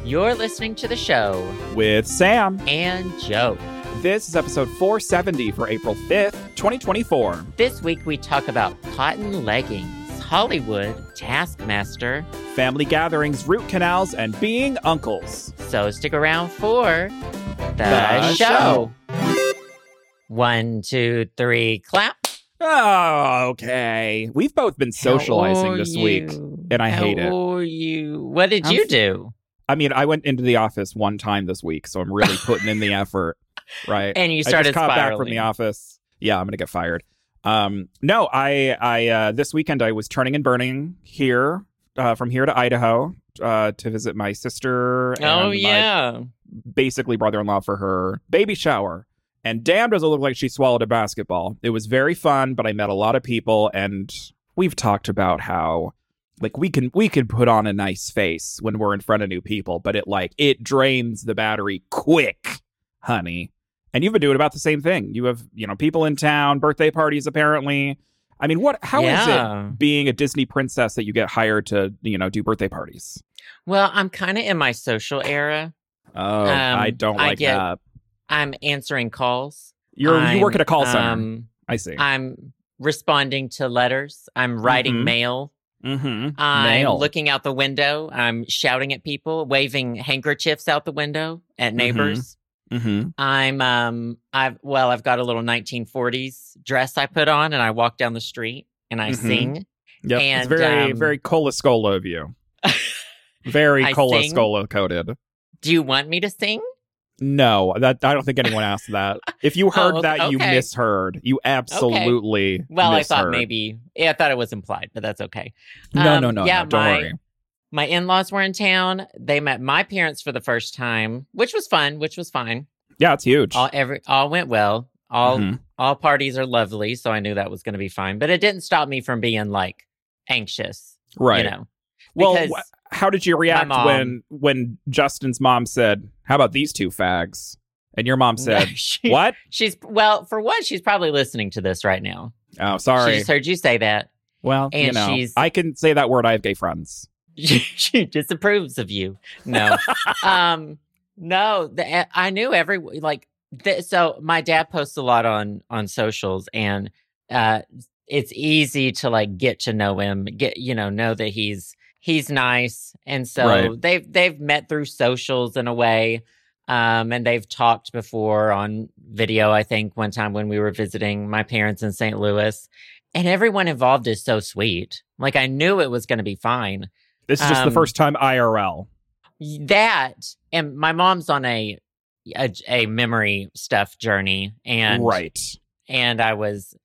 You're listening to the show with Sam and Joe. This is episode 470 for April 5th, 2024. This week we talk about cotton leggings, Hollywood, Taskmaster, family gatherings, root canals, and being uncles. So stick around for the show. 1, 2, 3, clap. Oh, okay. We've both been socializing this week, and I hate it. How are you? What did you do? I mean, I went into the office one time this week, so I'm really putting in the effort, right? And you started I just got spiraling. back from the office. Yeah, I'm going to get fired. No, I this weekend I was turning and burning here, from here to Idaho, to visit my sister and my basically brother-in-law for her baby shower. And damn, does it look like she swallowed a basketball. It was very fun, but I met a lot of people, and we've talked about how like we can put on a nice face when we're in front of new people, but it drains the battery quick, honey. And you've been doing about the same thing. You have, people in town, birthday parties apparently. I mean, how is it being a Disney princess that you get hired to, do birthday parties? Well, I'm kind of in my social era. Oh, I don't like that. I'm answering calls. You work at a call center. I see. I'm responding to letters. I'm writing mail. Mm-hmm. I'm looking out the window. I'm shouting at people, waving handkerchiefs out the window at neighbors. Mm-hmm. I've got a little 1940s dress I put on, and I walk down the street and I sing. Yeah, and, it's very, very Cola Scola of you. Very Cola Scola coded. Do you want me to sing? No, I don't think anyone asked that. If you heard that, you misheard. You absolutely Well, misheard. I thought maybe. Yeah, I thought it was implied, but that's okay. No, don't worry. My in-laws were in town. They met my parents for the first time, which was fun, which was fine. Yeah, it's huge. All went well. All parties are lovely, so I knew that was going to be fine. But it didn't stop me from being anxious, right? Well, how did you react when Justin's mom said, "How about these two fags?" And your mom said, "What?" For one, she's probably listening to this right now. Oh, sorry. She just heard you say that. Well, and I can say that word. I have gay friends. She disapproves of you. No, no. I knew so my dad posts a lot on socials, and it's easy to get to know him, know that he's nice, and so they've met through socials in a way, and they've talked before on video. I think one time when we were visiting my parents in St. Louis, and everyone involved is so sweet. I knew it was going to be fine. This is just the first time IRL. That, and my mom's on a memory stuff journey, and and I was,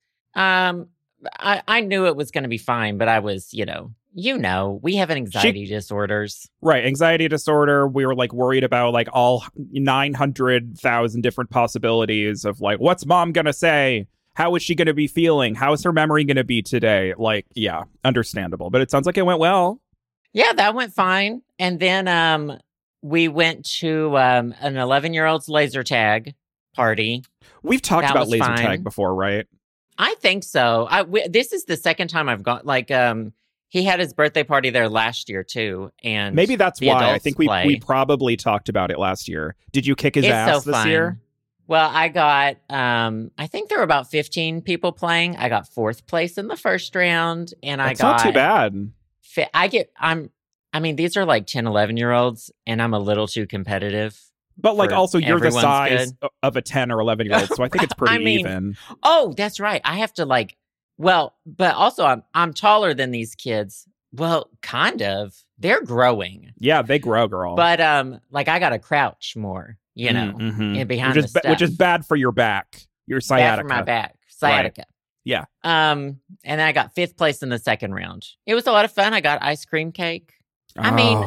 I knew it was going to be fine, but I was, we have anxiety disorders, right? Anxiety disorder. We were worried about all 900,000 different possibilities of what's mom gonna say? How is she gonna be feeling? How is her memory gonna be today? Yeah, understandable, but it sounds like it went well. Yeah, that went fine. And then we went to an 11-year-old's laser tag party. We've talked about laser tag before, right? I think so. This is the second time I've gone. He had his birthday party there last year too, and maybe that's why. I think we probably talked about it last year. Did you kick his ass this year? Well, I got. I think there were about 15 people playing. I got 4th place in the first round, and that's not too bad. I mean, these are 10, 11-year-olds, and I'm a little too competitive. But also you're the size of a 10 or 11-year-old, so I think it's pretty even. Oh, that's right. I have to but also I'm taller than these kids. Well, kind of. They're growing. Yeah, they grow, girl. But I gotta crouch more, and behind the stuff. Which is bad for your back. Your sciatica. Bad for my back. Sciatica. Right. Yeah. And I got 5th place in the second round. It was a lot of fun. I got ice cream cake. I mean,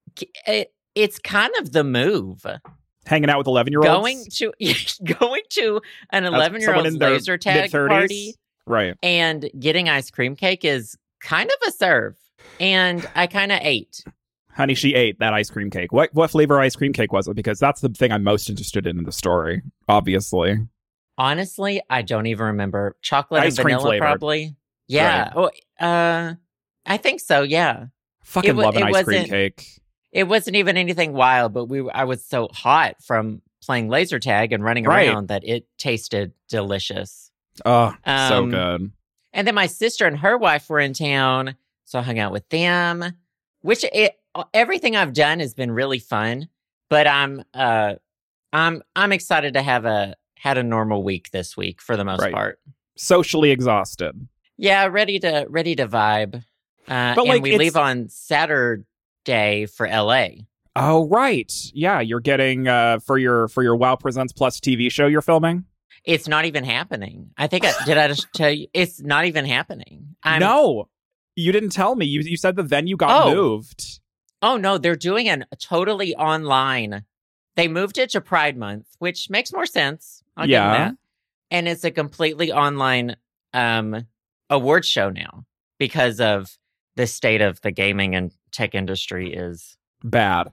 it's kind of the move. Hanging out with 11-year-olds? Going to an 11-year-old's laser tag party. Right. And getting ice cream cake is kind of a serve. And I kind of ate. Honey, she ate that ice cream cake. What flavor ice cream cake was it? Because that's the thing I'm most interested in the story, obviously. Honestly, I don't even remember. Chocolate ice and vanilla, flavored. Probably. Yeah. Right. I think so. Yeah. Fucking love an ice cream cake. It wasn't even anything wild, but I was so hot from playing laser tag and running around that it tasted delicious. Oh, so good. And then my sister and her wife were in town, so I hung out with them. Everything I've done has been really fun, but I'm excited to had a normal week this week for the most part. Socially exhausted. Yeah, ready to vibe. But and we leave on Saturday for LA. Oh right, yeah. You're getting for your WoW Presents Plus TV show you're filming. It's not even happening. I think did I just tell you? It's not even happening. No, you didn't tell me. You said the venue got moved. Oh no, they're doing a totally online. They moved it to Pride Month, which makes more sense. I'll give them that. And it's a completely online award show now because of the state of the gaming and tech industry is bad.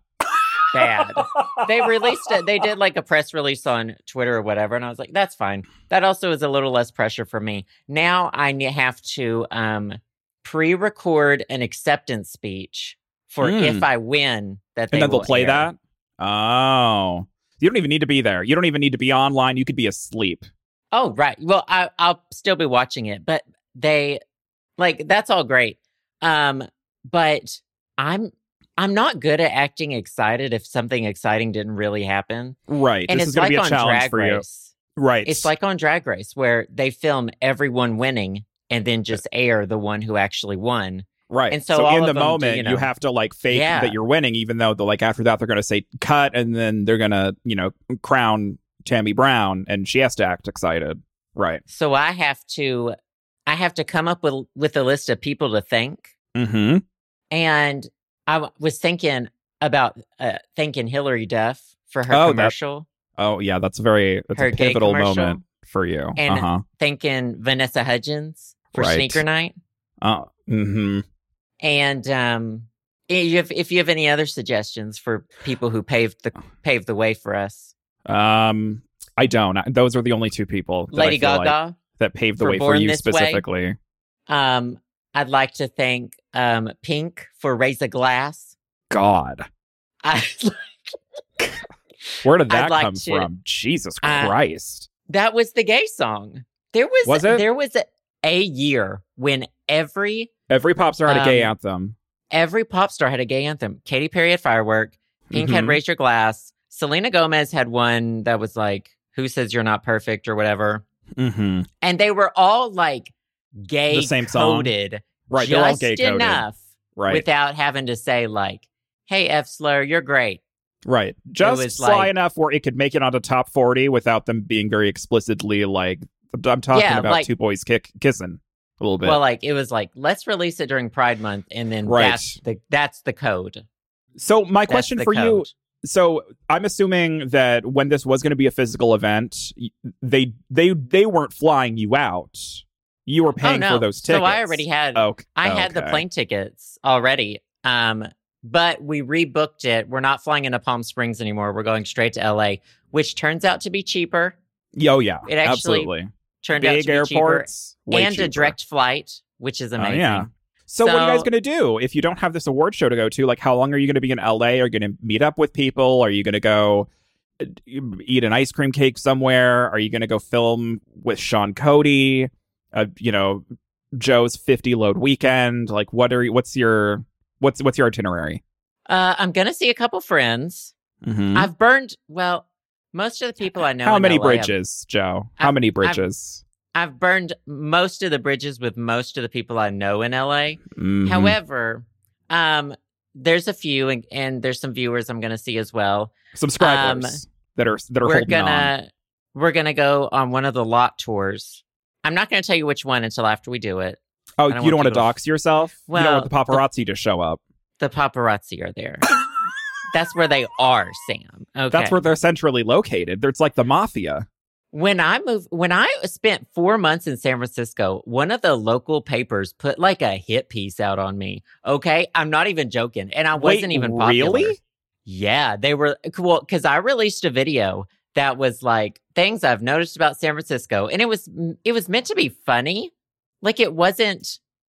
They released it. They did like a press release on Twitter or whatever. And I was like, that's fine. That also is a little less pressure for me. Now I have to pre-record an acceptance speech for if I win that they and then they'll play air. That. Oh, you don't even need to be there. You don't even need to be online. You could be asleep. Oh, right. Well, I'll still be watching it, but that's all great. But I'm not good at acting excited if something exciting didn't really happen. Right. And this it's is going to like be a on challenge Drag for Race. You. Right. It's like on Drag Race where they film everyone winning and then just air the one who actually won. Right. And so all in the of them moment, you have to fake that you're winning, even though after that they're going to say cut, and then they're going to crown Tammy Brown, and she has to act excited. Right. So I have to come up with a list of people to thank. Mm-hmm. And I was thinking about thanking Hillary Duff for her commercial. That's a pivotal moment for you. And thanking Vanessa Hudgens for Sneaker Night. Mm-hmm. And if you have any other suggestions for people who paved the way for us, I don't. Those are the only two people. Lady Gaga that paved the way for you specifically. I'd like to thank Pink for Raise a Glass. God, where did that come from? Jesus Christ! That was the gay song. There was a year when every pop star had a gay anthem. Every pop star had a gay anthem. Katy Perry had Firework. Pink had Raise Your Glass. Selena Gomez had one that was like, Who Says You're Not Perfect or whatever. Mm-hmm. And they were all like gay the same song. Coded. Right, they're all gay coded. Enough without having to say like, hey, F Slur, you're great. Right. Just sly enough where it could make it onto top 40 without them being very explicitly like, I'm talking about two boys kissing a little bit. Well, it was like, let's release it during Pride Month, and then that's the code. So my question for you, so I'm assuming that when this was going to be a physical event, they weren't flying you out. You were paying for those tickets. So I already had I had the plane tickets already. But we rebooked it. We're not flying into Palm Springs anymore. We're going straight to LA, which turns out to be cheaper. Oh yeah. It actually absolutely. Turned out to be airports, cheaper. And cheaper. A direct flight, which is amazing. Yeah. So what are you guys going to do if you don't have this award show to go to? Like, how long are you going to be in LA? Are you going to meet up with people? Are you going to go eat an ice cream cake somewhere? Are you going to go film with Sean Cody? Joe's 50 load weekend. Like, what's your itinerary? I'm going to see a couple friends. Mm-hmm. I've burned, most of the people I know. How many bridges, Joe? How many bridges? I've burned most of the bridges with most of the people I know in LA. Mm-hmm. However, there's a few, and there's some viewers I'm going to see as well. Subscribers that are holding on. We're gonna go on one of the lot tours. I'm not going to tell you which one until after we do it. Oh, you don't want to dox yourself? Well, you don't want the paparazzi to show up. The paparazzi are there. That's where they are, Sam. Okay. That's where they're centrally located. It's like the mafia. When I spent 4 months in San Francisco, one of the local papers put like a hit piece out on me. Okay? I'm not even joking. And I wasn't even popular. Really? Yeah, they were cool because I released a video that was like things I've noticed about San Francisco. And it was meant to be funny. Like it wasn't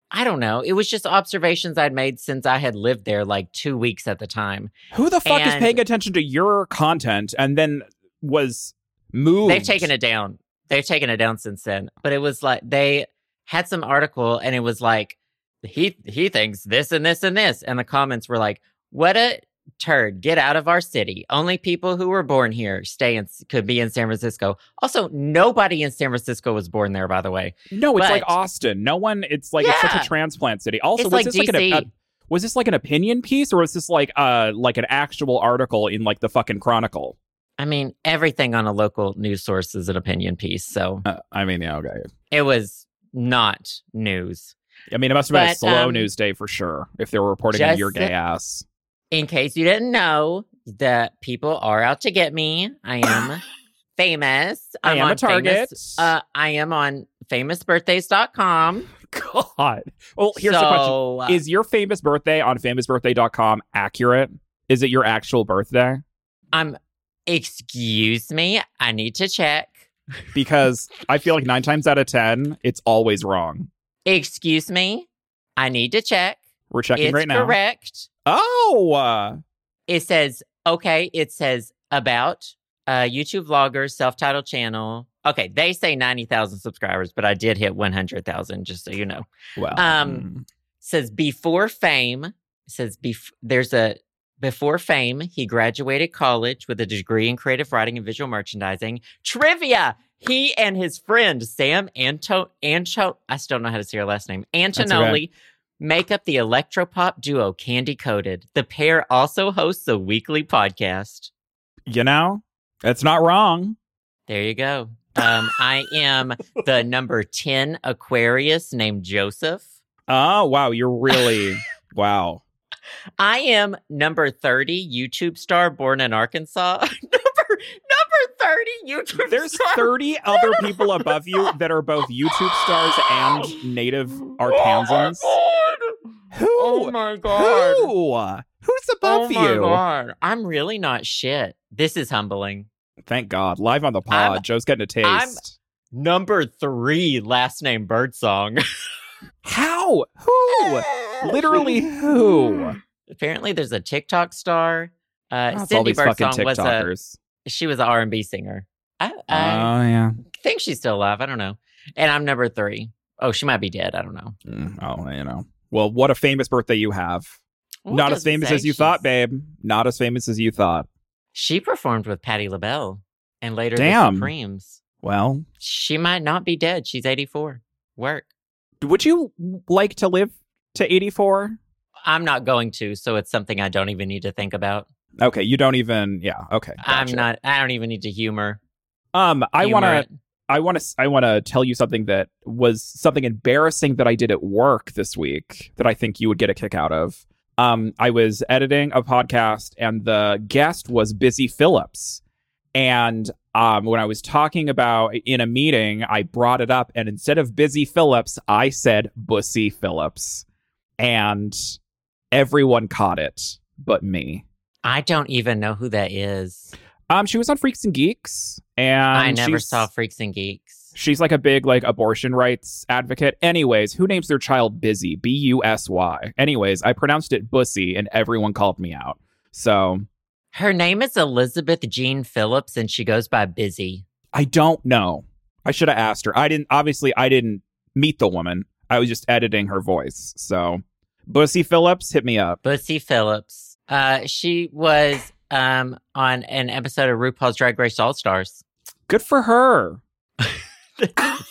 I don't know. It was just observations I'd made since I had lived there like 2 weeks at the time. Who the fuck is paying attention to your content and then was moved? They've taken it down. They've taken it down since then. But it was like they had some article and it was like, he thinks this and this and this. And the comments were like, what a turd, get out of our city. Only people who were born here could be in San Francisco. Also, nobody in San Francisco was born there, by the way. No, it's like Austin. No one, it's like it's such a transplant city. Also, it's like DC. Was this like an opinion piece or was this like an actual article in like the fucking Chronicle? I mean, everything on a local news source is an opinion piece. So I mean, yeah, okay. It was not news. I mean, it must have been a slow news day for sure if they were reporting on your gay ass. In case you didn't know, that people are out to get me. I am famous. I am a target. I am on famousbirthdays.com. God. Well, here's the question. Is your famous birthday on famousbirthday.com accurate? Is it your actual birthday? Excuse me. I need to check. Because I feel like 9 times out of 10, it's always wrong. Excuse me. I need to check. We're checking right now. It's correct. Oh! It says about YouTube vlogger, self-titled channel. Okay, they say 90,000 subscribers, but I did hit 100,000, just so you know. Well, says before fame. Says there's a before fame. He graduated college with a degree in creative writing and visual merchandising. Trivia. He and his friend Sam I still don't know how to say her last name. Antonelli make up the electropop duo Candy Coated. The pair also hosts a weekly podcast. You know, that's not wrong. There you go. I am the number 10 Aquarius named Joseph. Oh, wow. You're really, wow. I am number 30 YouTube star born in Arkansas. number 30 YouTube There's star. 30 other people above you that are both YouTube stars and native Arkansans. Who? Oh my God. Who? Who's above you? Oh my God. I'm really not shit. This is humbling. Thank God. Live on the pod. Joe's getting a taste. I'm number 3 last name Birdsong. How? Who? Literally who? Apparently there's a TikTok star. Cindy Birdsong she was an R&B singer. I yeah. think she's still alive. I don't know. And I'm number 3. Oh, she might be dead. I don't know. You know. Well, what a famous birthday you have. Not as famous as you thought, babe. Not as famous as you thought. She performed with Patti LaBelle and later the Supremes. Well, she might not be dead. She's 84. Work. Would you like to live to 84? I'm not going to, so it's something I don't even need to think about. Okay, you don't even. Yeah. Okay. Gotcha. I don't even need to humor. I want to tell you something that was something embarrassing that I did at work this week that I think you would get a kick out of. I was editing a podcast and the guest was Busy Phillips. And when I was talking about in a meeting, I brought it up. And instead of Busy Phillips, I said Bussy Phillips. And everyone caught it but me. I don't even know who that is. She was on Freaks and Geeks. And I never saw Freaks and Geeks. She's like a big abortion rights advocate. Anyways, who names their child Busy? Busy. Anyways, I pronounced it Bussy and everyone called me out. So her name is Elizabeth Jean Phillips and she goes by Busy. I don't know. I should have asked her. I didn't meet the woman. I was just editing her voice. So Bussy Phillips, hit me up. Bussy Phillips. She was on an episode of RuPaul's Drag Race All Stars. Good for her. Good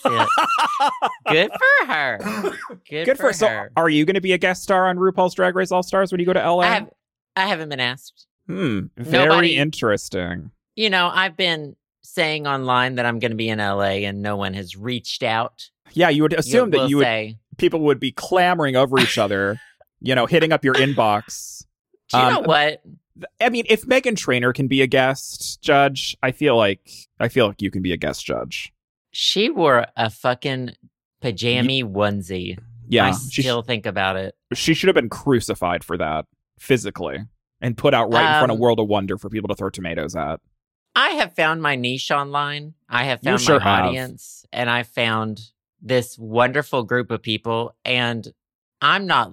for her. Good for her. So are you going to be a guest star on RuPaul's Drag Race All Stars when you go to LA? I haven't been asked. Very interesting. You know, I've been saying online that I'm going to be in LA and no one has reached out. Yeah, you would assume that people would be clamoring over each other, hitting up your inbox. Do you know what? I mean, if Meghan Trainor can be a guest judge, I feel like you can be a guest judge. She wore a fucking pajama onesie. Yeah. I still think about it. She should have been crucified for that physically and put out right in front of World of Wonder for people to throw tomatoes at. I have found my niche online. I have found my audience. And I found this wonderful group of people. And I'm not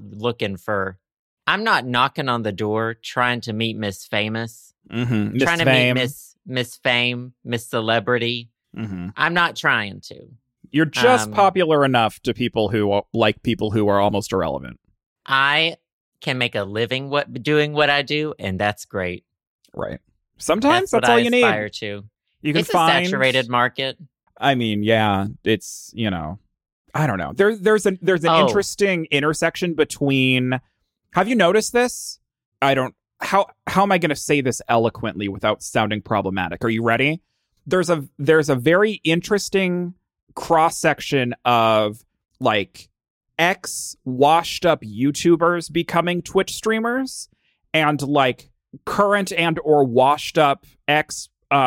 knocking on the door trying to meet Miss Famous. Mm-hmm. Trying to meet Miss Fame, Miss Celebrity. Mm-hmm. I'm not trying to. You're just popular enough to people who like people who are almost irrelevant. I can make a living doing what I do, and that's great. Right. Sometimes that's all you need. Aspire to. You can it's find a saturated market. I mean, yeah, it's, I don't know. There's an interesting intersection between. Have you noticed this? How am I going to say this eloquently without sounding problematic? Are you ready? There's a very interesting cross section of like ex washed up YouTubers becoming Twitch streamers and like current and or washed up ex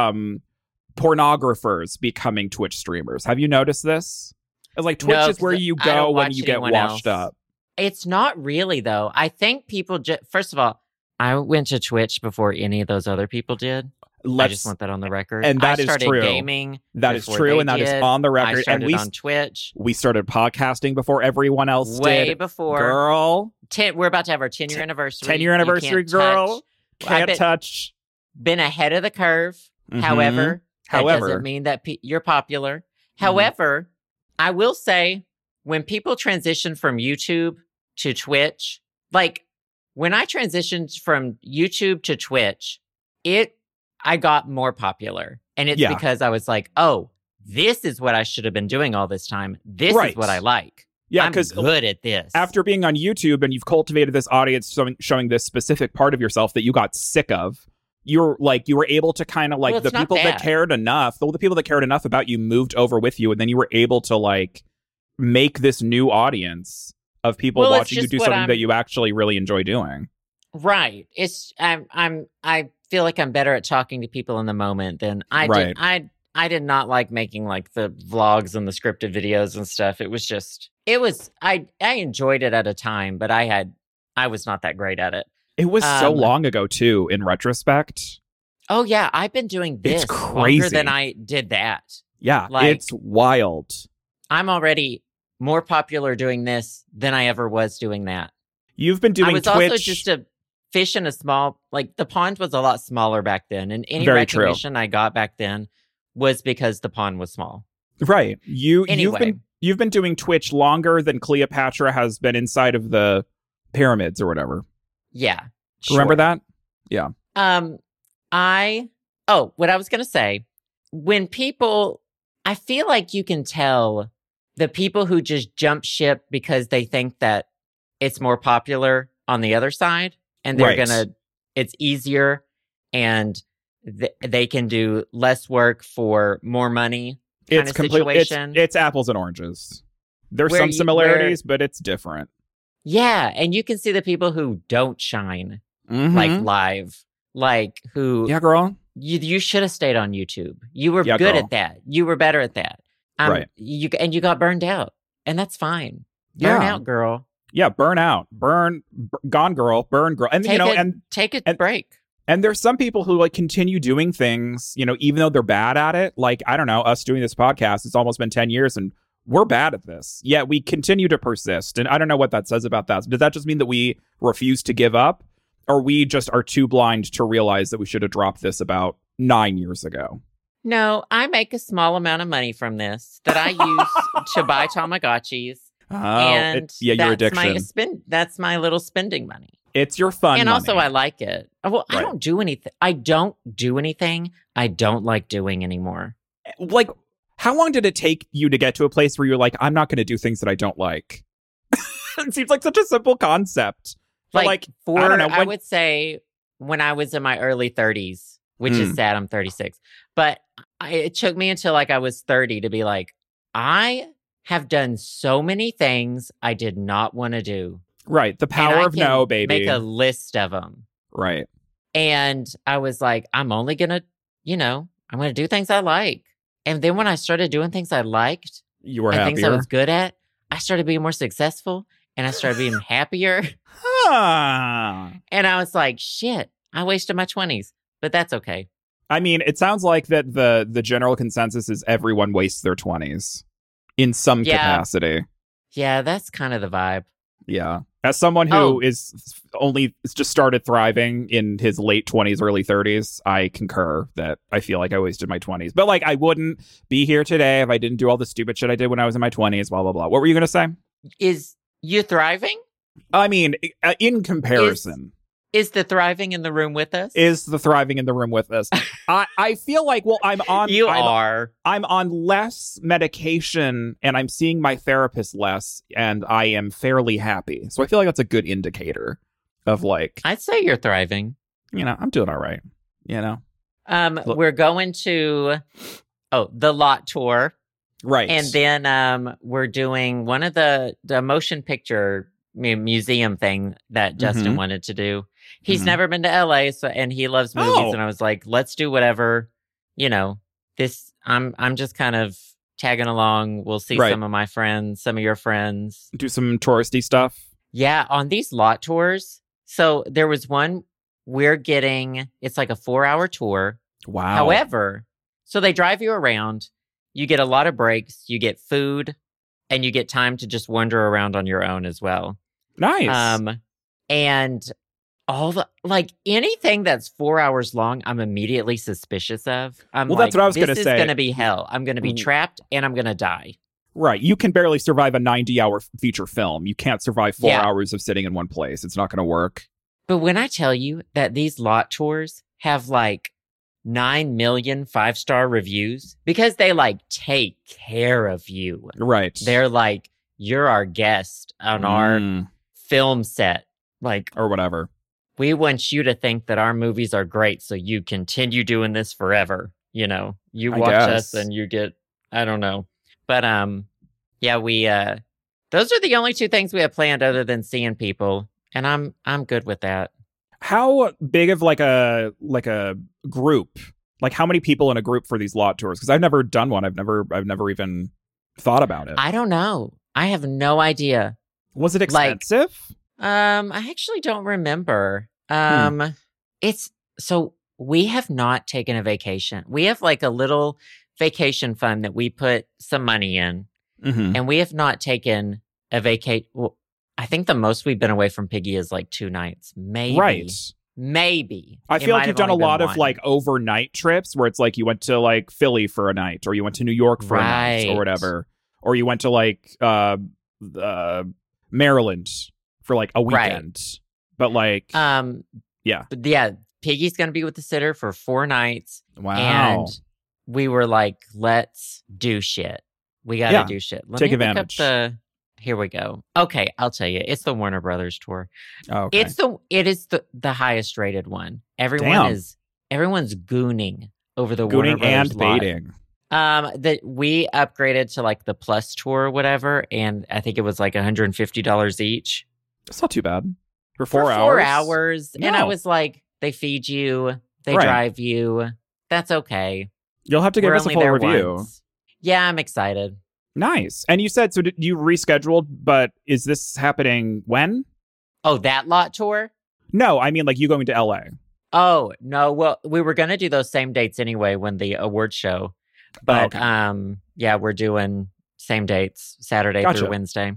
pornographers becoming Twitch streamers. Have you noticed this? It's like Twitch is where you go when you get washed up. It's not really, though. I think people first of all, I went to Twitch before any of those other people did. I just want that on the record. And that I started is true. Gaming. That is true, and that is on the record. I started on Twitch. We started podcasting before everyone else did. Way before. Girl. We're about to have our 10-year anniversary. 10-year anniversary, girl. Can't touch. Been ahead of the curve. Mm-hmm. However, that doesn't mean that you're popular. Mm-hmm. However, I will say, when people transition from YouTube to Twitch, like when I transitioned from YouTube to Twitch, I got more popular. And it's because I was like, oh, this is what I should have been doing all this time. This is what I like. Yeah, because I'm good at this. After being on YouTube and you've cultivated this audience showing this specific part of yourself that you got sick of, you were able to kind of like the people that cared enough about you moved over with you, and then you were able to like make this new audience of people watching you do something that you actually really enjoy doing. Right. I feel like I'm better at talking to people in the moment than I did. I did not like making like the vlogs and the scripted videos and stuff. I enjoyed it at a time, but I was not that great at it. It was so long ago too, in retrospect. Oh yeah, I've been doing this longer than I did that. Yeah, it's wild. I'm already more popular doing this than I ever was doing that. You've been doing Twitch. I was also just a fish in a small, like the pond was a lot smaller back then, and any recognition I got back then was because the pond was small. Right. You've been doing Twitch longer than Cleopatra has been inside of the pyramids or whatever. Yeah. Remember that? Yeah. What I was going to say, I feel like you can tell the people who just jump ship because they think that it's more popular on the other side and they're it's easier and they can do less work for more money kind of situation. It's apples and oranges. There's some similarities, but it's different. Yeah, and you can see the people who don't shine, like live, like who. Yeah, girl. You should have stayed on YouTube. You were good at that. You were better at that. Right. You got burned out, and that's fine. Burn out, girl. Yeah, burn out, gone, girl, burn, girl, and take a break. And there's some people who like continue doing things, even though they're bad at it. Like, I don't know, us doing this podcast, it's almost been 10 years and we're bad at this. Yet we continue to persist. And I don't know what that says about that. Does that just mean that we refuse to give up? Or we just are too blind to realize that we should have dropped this about 9 years ago? No, I make a small amount of money from this that I use to buy Tamagotchis. Oh, and your addiction. That's my little spending money. It's your fun and money. Also, I like it. Well, right. I don't do anything I don't like doing anymore. Like, how long did it take you to get to a place where you're like, I'm not going to do things that I don't like? It seems like such a simple concept. But I don't know. I would say when I was in my early 30s, which is sad, I'm 36. But it took me until like I was 30 to be like, I have done so many things I did not want to do. Right. The power of no, baby. Make a list of them. Right. And I was like, I'm only going to, I'm going to do things I like. And then when I started doing things I liked, you were happier. Things I was good at, I started being more successful and I started being happier. And I was like, shit, I wasted my 20s, but that's okay. I mean, it sounds like that the general consensus is everyone wastes their 20s in some capacity. Yeah, that's kind of the vibe. Yeah. As someone who is just started thriving in his late 20s, early 30s, I concur that I feel like I wasted my 20s. But like, I wouldn't be here today if I didn't do all the stupid shit I did when I was in my 20s, blah, blah, blah. What were you going to say? Is you thriving? I mean, in comparison. Is the thriving in the room with us? Is the thriving in the room with us? I feel like, well, I'm on less medication and I'm seeing my therapist less and I am fairly happy. So I feel like that's a good indicator of like... I'd say you're thriving. I'm doing all right, We're going to, the Lot Tour. Right. And then we're doing one of the motion picture museum thing that Justin wanted to do. He's never been to LA, and he loves movies. And I was like, let's do whatever, this, I'm just kind of tagging along. We'll see some of my friends, some of your friends. Do some touristy stuff. Yeah. On these lot tours. So there was one it's like a 4-hour tour. Wow. However, so they drive you around, you get a lot of breaks, you get food, and you get time to just wander around on your own as well. Nice. And all the anything that's 4 hours long, I'm immediately suspicious of. That's what I was going to say. This is going to be hell. I'm going to be trapped and I'm going to die. Right. You can barely survive a 90-hour feature film. You can't survive 4 hours of sitting in one place. It's not going to work. But when I tell you that these lot tours have 9 million 5-star reviews because they take care of you. Right. They're like, you're our guest on our film set. Or whatever. We want you to think that our movies are great, so you continue doing this forever. You watch us and you get, I don't know. But, we, those are the only two things we have planned other than seeing people. And I'm good with that. How big of a group? How many people in a group for these lot tours? Because I've never done one. I've never even thought about it. I don't know. I have no idea. Was it expensive? I actually don't remember. We have not taken a vacation. We have a little vacation fund that we put some money in, and we have not taken a vacation. Well, I think the most we've been away from Piggy is 2 nights, maybe. Right. Maybe. I feel like you've done a lot of overnight trips where it's you went to Philly for a night, or you went to New York for a night, or whatever, or you went to Maryland for a weekend. But Piggy's gonna be with the sitter for 4 nights. Wow. And we were let's do shit. We gotta do shit. Take advantage. Here we go. Okay, I'll tell you. It's the Warner Brothers tour. Oh, okay. It is the highest rated one. Everyone's gooning over the Warner Brothers and baiting. That we upgraded to the Plus tour or whatever, and I think it was $150 each. That's not too bad for 4 hours. 4 hours, no. And I was they feed you, they drive you. That's okay. You'll have to give us a full review. Once. Yeah, I'm excited. Nice. And you said, so did you rescheduled, but is this happening when? Oh, that lot tour? No, I mean you going to LA. Oh, no. Well, we were going to do those same dates anyway when the award show. But, we're doing same dates, Saturday through Wednesday.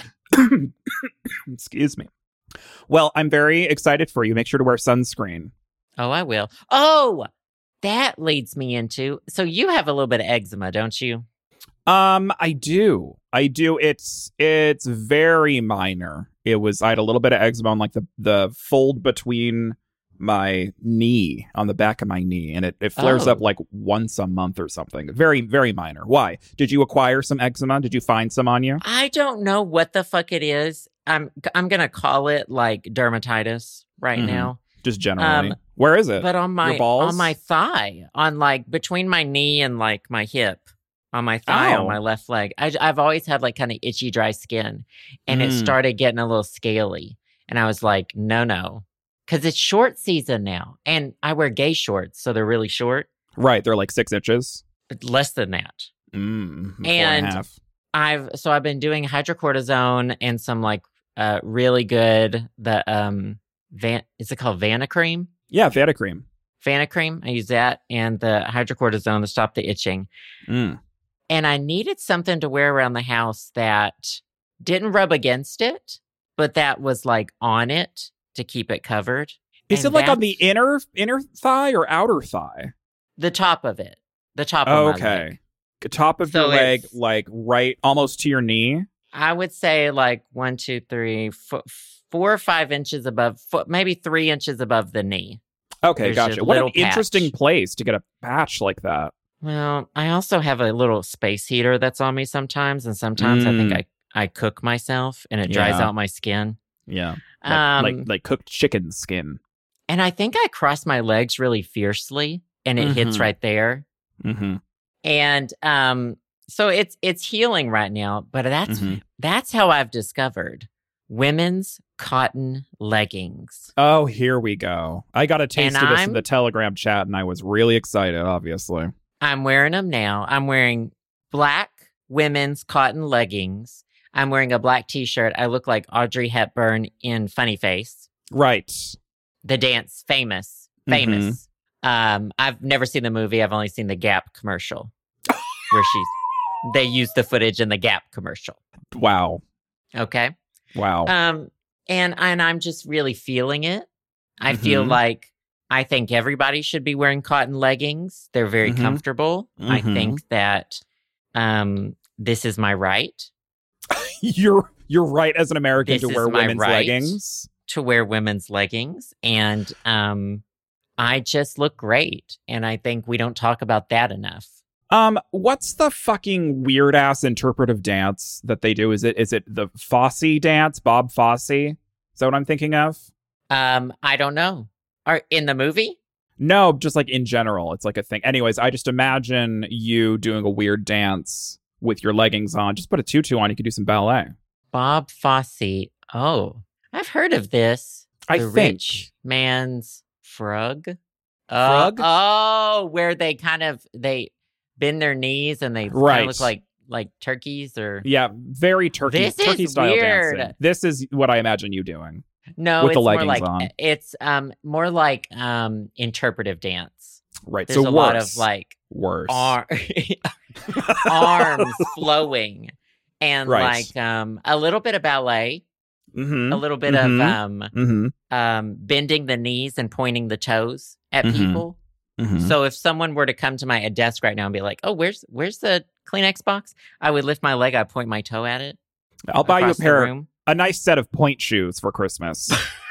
Excuse me. Well, I'm very excited for you. Make sure to wear sunscreen. Oh, I will. Oh, that leads me into, so you have a little bit of eczema, don't you? I do. It's very minor. I had a little bit of eczema on the fold between my knee, on the back of my knee, and it flares up once a month or something. Very, very minor. Why? Did you acquire some eczema? Did you find some on you? I don't know what the fuck it is. I'm gonna call it dermatitis right now. Just generally. Where is it? But on my your balls? On my thigh, on between my knee and my hip. On my thigh, on my left leg. I've always had kind of itchy, dry skin. And it started getting a little scaly. And I was like, no. Because it's short season now. And I wear gay shorts, so they're really short. Right, they're 6 inches. Less than that. 4.5. I've been doing hydrocortisone and some really good, is it called Vanacream? Yeah, Vanacream. Vanacream, I use that. And the hydrocortisone to stop the itching. And I needed something to wear around the house that didn't rub against it, but that was like on it to keep it covered. Is it like on the inner thigh or outer thigh? The top of it. The top of my leg. Top of your leg, like right almost to your knee? I would say like 1, 2, 3, 4 or 5 inches above, maybe 3 inches above the knee. Okay, gotcha. What an interesting place to get a patch like that. Well, I also have a little space heater that's on me sometimes, and sometimes I think I cook myself and it dries out my skin. Yeah. Like cooked chicken skin. And I think I cross my legs really fiercely and it hits right there. Mm-hmm. And so it's healing right now, but that's how I've discovered women's cotton leggings. Oh, here we go. I got a taste of this in the Telegram chat and I was really excited, obviously. I'm wearing them now. I'm wearing black women's cotton leggings. I'm wearing a black t-shirt. I look like Audrey Hepburn in Funny Face. Right. The dance, famous. I've never seen the movie. I've only seen the Gap commercial where they use the footage in the Gap commercial. Wow. Okay. Wow. And I'm just really feeling it. I feel like I think everybody should be wearing cotton leggings. They're very comfortable. I think that this is my right. You're right as an American to wear women's leggings. To wear women's leggings. And I just look great. And I think we don't talk about that enough. What's the fucking weird ass interpretive dance that they do? Is it the Fosse dance, Bob Fosse? Is that what I'm thinking of? I don't know. In the movie? No, just like in general. It's like a thing. Anyways, I just imagine you doing a weird dance with your leggings on. Just put a tutu on. You could do some ballet. Bob Fosse. Oh, I've heard of this. I the think. Rich man's frug. Frug? Oh, where they bend their knees and they kind of look like turkeys or... Yeah, very turkey style weird. Dancing. This is what I imagine you doing. No, with it's the leggings more like on. It's more like interpretive dance. Right. There's so a lot of like worse arms flowing and like a little bit of ballet, a little bit of bending the knees and pointing the toes at people. So if someone were to come to my desk right now and be like, "Oh, where's the Kleenex box?" I would lift my leg, I'd point my toe at it. I'll buy you a nice set of point shoes for Christmas.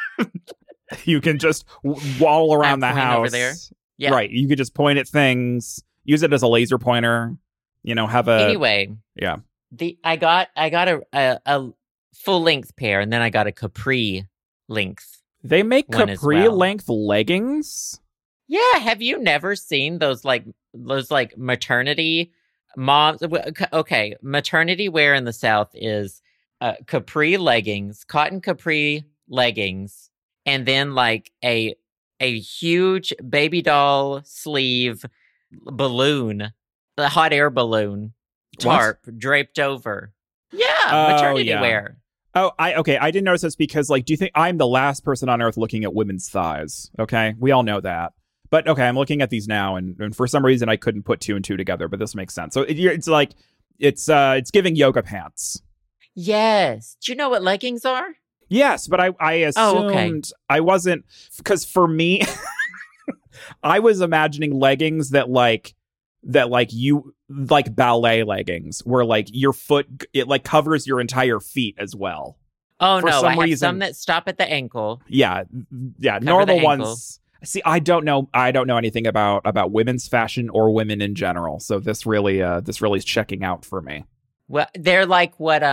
You can just waddle around the house over there. Yeah. Right. You could just point at things, use it as a laser pointer, Anyway. Yeah. I got a full length pair and then I got a capri length. They make capri length leggings? Yeah, have you never seen those maternity moms? Okay, maternity wear in the South is capri leggings, cotton capri leggings, and then like a huge baby doll sleeve balloon, a hot air balloon tarp draped over. Yeah, maternity wear. Oh, I didn't notice this because, like, do you think I'm the last person on earth looking at women's thighs? Okay, we all know that. But okay, I'm looking at these now, and for some reason I couldn't put 2 and 2 together. But this makes sense. So it's like it's giving yoga pants. Yes. Do you know what leggings are? Yes, but I assumed I wasn't, because for me, I was imagining leggings that you like ballet leggings, where like your foot it like covers your entire feet as well. Oh no, I have some that stop at the ankle. Yeah, normal ones. See, I don't know anything about women's fashion or women in general, so this really is checking out for me. Well, they're like what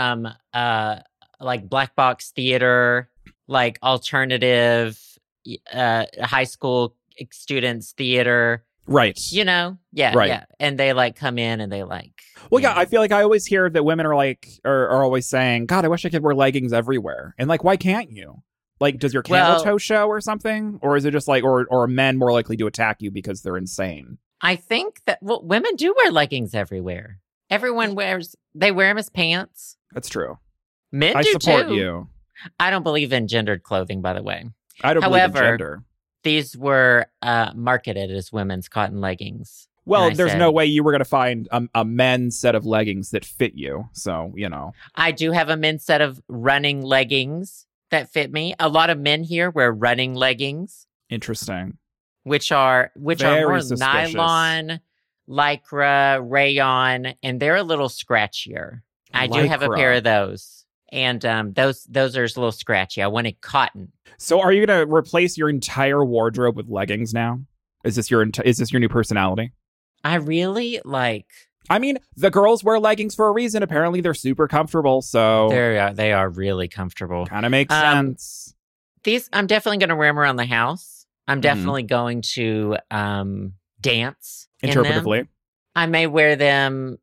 like black box theater, like alternative high school students theater. Right. Yeah. Right. Yeah. And they like come in and they like. Well, yeah, I feel like I always hear that women are always saying, "God, I wish I could wear leggings everywhere." And like, why can't you? Like, does your camel toe show or something? Or is it just like, or are men more likely to attack you because they're insane? I think that women do wear leggings everywhere. Everyone wear them as pants. That's true. Men I do support too. you. I don't believe in gendered clothing, by the way. I don't believe in gender. These were marketed as women's cotton leggings. Well, there's no way you were going to find a men's set of leggings that fit you. So, I do have a men's set of running leggings that fit me. A lot of men here wear running leggings. Interesting. Which are more suspicious. Nylon, Lycra, rayon, and they're a little scratchier. I do have a pair of those. And those are a little scratchy. I wanted cotton. So are you going to replace your entire wardrobe with leggings now? Is this your new personality? I really I mean, the girls wear leggings for a reason. Apparently, they're super comfortable. So they are really comfortable. Kind of makes sense. These I'm definitely going to wear them around the house. I'm definitely going to dance interpretively. In them. I may wear them.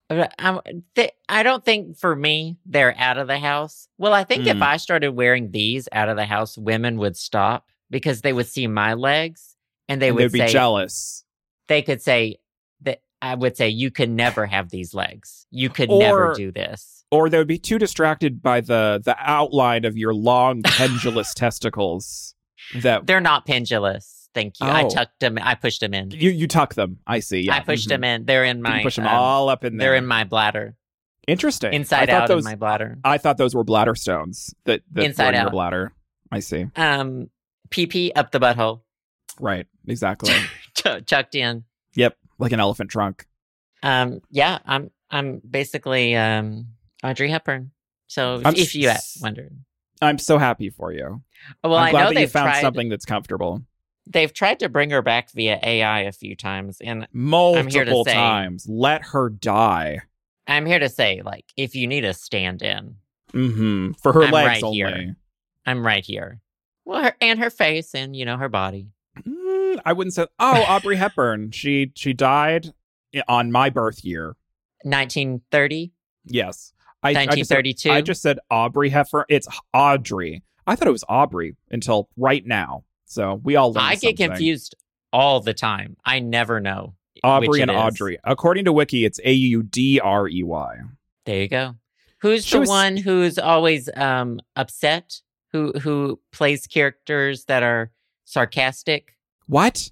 I don't think for me they're out of the house. Well, I think if I started wearing these out of the house, women would stop because they would see my legs and they'd be jealous. They could say that I would say, you can never have these legs. You could never do this. Or they would be too distracted by the outline of your long pendulous testicles. That they're not pendulous. Thank you. I tucked them. I pushed them in. You tuck them. I see. Yeah. I pushed them in. They're in my. You push them all up in there. They're in my bladder. Interesting. Inside out in my bladder. I thought those were bladder stones that inside were in out your bladder. I see. PP up the butthole. Right. Exactly. Chucked in. Yep. Like an elephant trunk. Yeah. I'm basically Audrey Hepburn. So if you wondered. I'm so happy for you. Well, I'm glad I know that you found something that's comfortable. They've tried to bring her back via AI a few times, and multiple times. Let her die. I'm here to say, if you need a stand-in, for her legs right only. Here. I'm right here. Well, her face and her body. I wouldn't say. Oh, Audrey Hepburn. She died on my birth year, 1930. Yes, 1932. I just said Audrey Hepburn. It's Audrey. I thought it was Aubrey until right now. So we all learned something. I get confused all the time. I never know. Aubrey and Audrey. According to Wiki, it's Audrey. There you go. Who's the one who's always upset? Who plays characters that are sarcastic? What?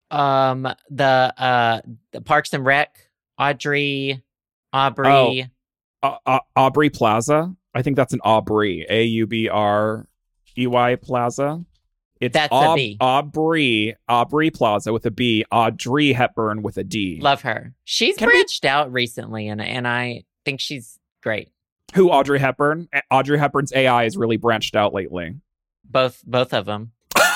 The Parks and Rec. Aubrey. Aubrey Plaza. I think that's an Aubrey. Aubrey Plaza. That's a B. Aubrey Plaza with a B. Audrey Hepburn with a D. Love her. She's branched out recently, and I think she's great. Who, Audrey Hepburn? Audrey Hepburn's AI is really branched out lately. Both of them.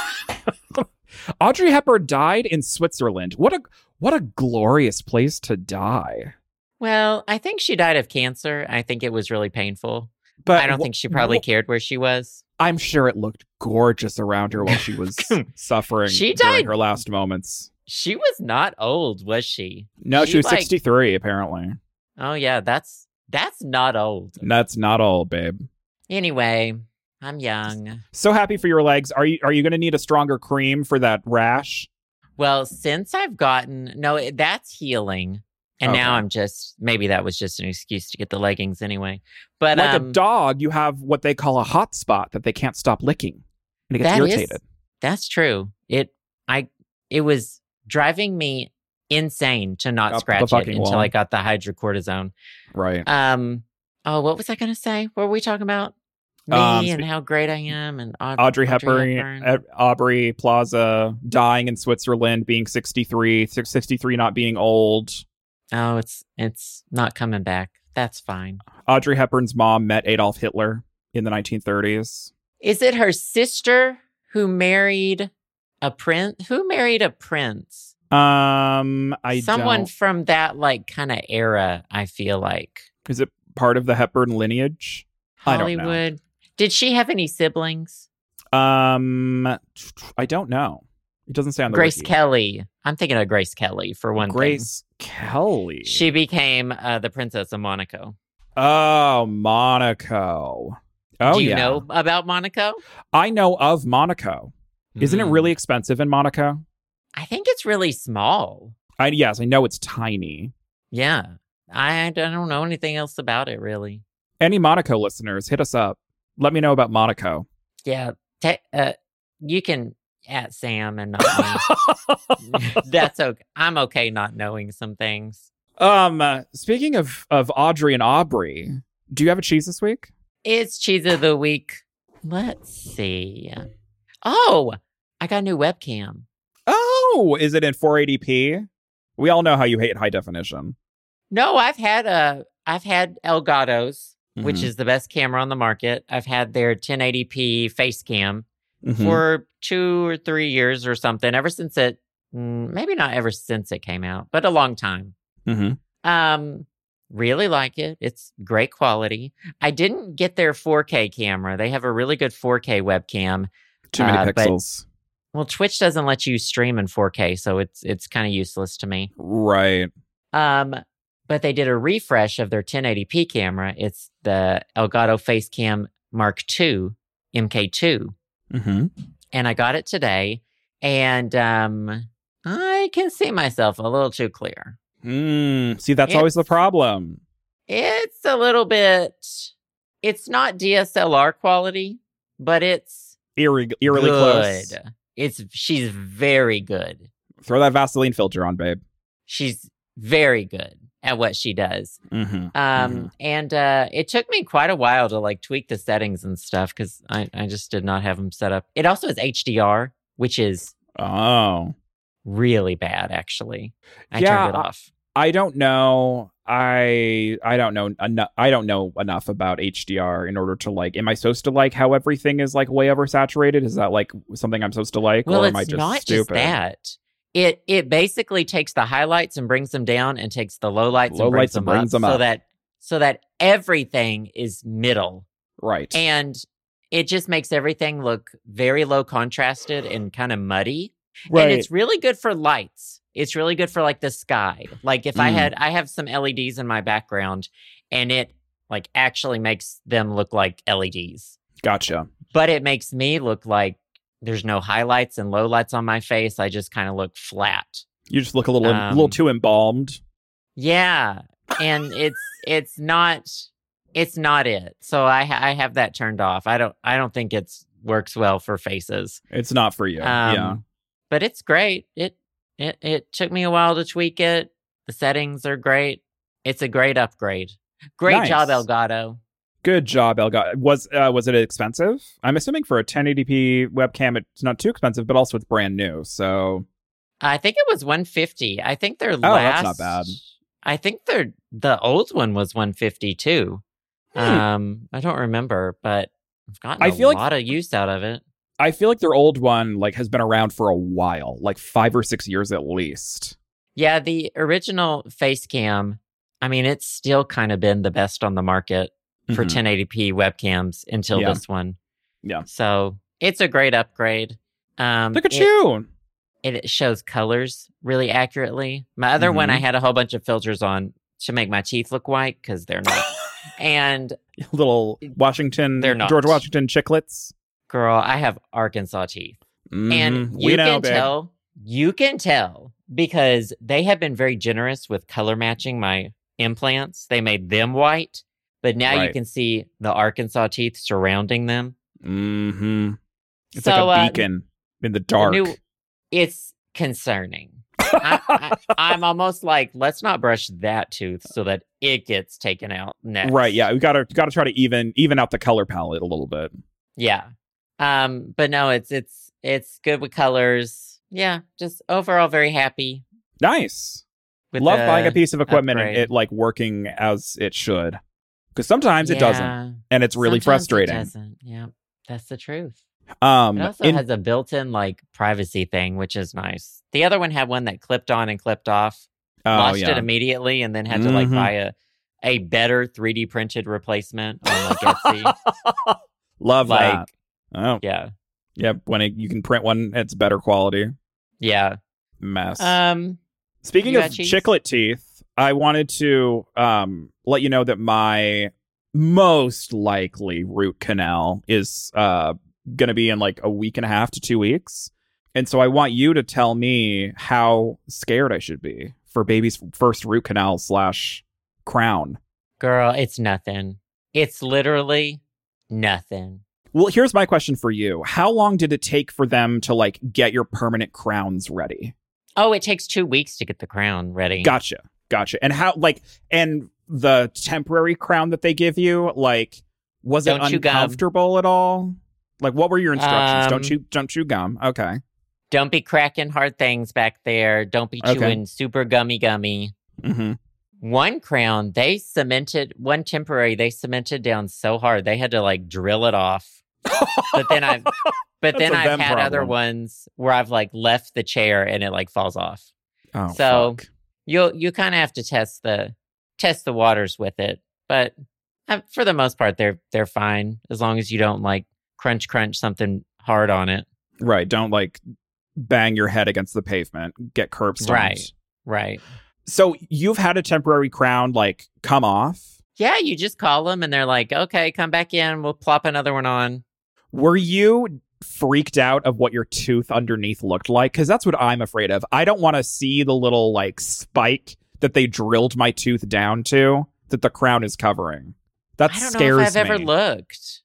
Audrey Hepburn died in Switzerland. What a glorious place to die. Well, I think she died of cancer. I think it was really painful. But I don't think she probably cared where she was. I'm sure it looked gorgeous around her while she was suffering during her last moments. She was not old, was she? No, she was 63, apparently. Oh, yeah, that's not old. That's not old, babe. Anyway, I'm young. So happy for your legs. Are you going to need a stronger cream for that rash? Well, since I've that's healing. And now I'm maybe that was just an excuse to get the leggings anyway. But like a dog, you have what they call a hot spot that they can't stop licking. And it gets irritated. That's true. It was driving me insane to not scratch it until I got the hydrocortisone. Right. What was I going to say? What were we talking about? Me and how great I am, and Audrey Hepburn, Aubrey Plaza dying in Switzerland, being 63 not being old. Oh, it's not coming back. That's fine. Audrey Hepburn's mom met Adolf Hitler in the 1930s. Is it her sister who married a prince? Who married a prince? Someone from that kind of era, I feel like. Is it part of the Hepburn lineage? Hollywood. I don't know. Did she have any siblings? I don't know. It doesn't say on the Grace wiki. Kelly. I'm thinking of Grace Kelly for one thing. Grace Kelly. She became the Princess of Monaco. Oh, Monaco. Oh, Do you know about Monaco? I know of Monaco. Isn't it really expensive in Monaco? I think it's really small. Yes, I know it's tiny. Yeah. I don't know anything else about it, really. Any Monaco listeners, hit us up. Let me know about Monaco. Yeah. You can at Sam and not me. That's okay. I'm okay not knowing some things. Speaking of Audrey and Aubrey, do you have a cheese this week? It's cheese of the week. Let's see. Oh, I got a new webcam. Oh, is it in 480p? We all know how you hate high definition. No, I've had Elgato's, which is the best camera on the market. I've had their 1080p face cam for 2 or 3 years or something, ever since it, maybe not ever since it came out, but a long time. Really like it. It's great quality. I didn't get their 4K camera. They have a really good 4K webcam. Too many pixels. Well, Twitch doesn't let you stream in 4K, so it's kind of useless to me. Right. But they did a refresh of their 1080p camera. It's the Elgato Facecam Mark II, MK2. And I got it today, and I can see myself a little too clear. See, that's always the problem. It's a little bit... It's not DSLR quality, but it's eerily good. Close. She's very good. Throw that Vaseline filter on, babe. She's very good at what she does. And it took me quite a while to like tweak the settings and stuff because I just did not have them set up. It also has HDR, which is really bad, actually. I turned it off. I don't know. I don't know enough about HDR in order to like. Am I supposed to like how everything is like way oversaturated? Is that like something I'm supposed to like, or am I just not stupid? Just that. It basically takes the highlights and brings them down, and takes the lowlights and brings them up, so that everything is middle. Right. And it just makes everything look very low contrasted and kind of muddy. Right. And it's really good for lights. It's really good for like the sky. Like if I have some LEDs in my background, and it like actually makes them look like LEDs. Gotcha. But it makes me look like there's no highlights and lowlights on my face. I just kind of look flat. You just look a little too embalmed. Yeah. And it's not it. So I have that turned off. I don't think it's works well for faces. It's not for you. Yeah. But it's great. It took me a while to tweak it. The settings are great. It's a great upgrade. Great job, Elgato. Good job, Elgato. Was it expensive? I'm assuming for a 1080p webcam, it's not too expensive, but also it's brand new. So I think it was $150. I think their that's not bad. I think the old one was $150 too. I don't remember, but I've gotten a lot of use out of it. I feel like their old one like has been around for a while, like 5 or 6 years at least. Yeah, the original Facecam, I mean, it's still kind of been the best on the market for 1080p webcams until this one. Yeah. So it's a great upgrade. Look at you. It shows colors really accurately. My other one, I had a whole bunch of filters on to make my teeth look white because they're not. And little George Washington chiclets. Girl, I have Arkansas teeth. And you can tell because they have been very generous with color matching my implants. They made them white, but now you can see the Arkansas teeth surrounding them. It's like a beacon in the dark. It's concerning. I'm almost like, let's not brush that tooth so that it gets taken out next. Right, yeah. We gotta try to even out the color palette a little bit. Yeah. But no, it's good with colors. Yeah, just overall very happy. Nice. Love buying a piece of equipment and it like working as it should. Because sometimes it doesn't, and it's really frustrating. It doesn't. Yeah, that's the truth. It also has a built-in like privacy thing, which is nice. The other one had one that clipped on and clipped off. Lost it immediately, and then had to like buy a better 3D printed replacement on like Etsy. Love that. Oh yeah. Yep. When you can print one, it's better quality. Yeah. Mess. Speaking of chiclet teeth, I wanted to let you know that my most likely root canal is going to be in like a week and a half to 2 weeks. And so I want you to tell me how scared I should be for baby's first root canal / crown. Girl, it's nothing. It's literally nothing. Well, here's my question for you. How long did it take for them to like get your permanent crowns ready? Oh, it takes 2 weeks to get the crown ready. Gotcha. And how, like, and the temporary crown that they give you, like, was it uncomfortable at all? Like, what were your instructions? Don't chew gum. Okay. Don't be cracking hard things back there. Don't be chewing super gummy. Mm-hmm. One crown, one temporary, they cemented down so hard they had to like drill it off. But then I've had other ones where I've like left the chair and it like falls off. Oh, so fuck. you kind of have to test the waters with it. But for the most part, they're fine as long as you don't like crunch something hard on it. Right. Don't like bang your head against the pavement, get curb stomped. Right. So you've had a temporary crown like come off? Yeah, you just call them and they're like, okay, come back in. We'll plop another one on. Were you freaked out of what your tooth underneath looked like? Because that's what I'm afraid of. I don't want to see the little like spike that they drilled my tooth down to that the crown is covering. That scares me. I don't know if I've ever looked.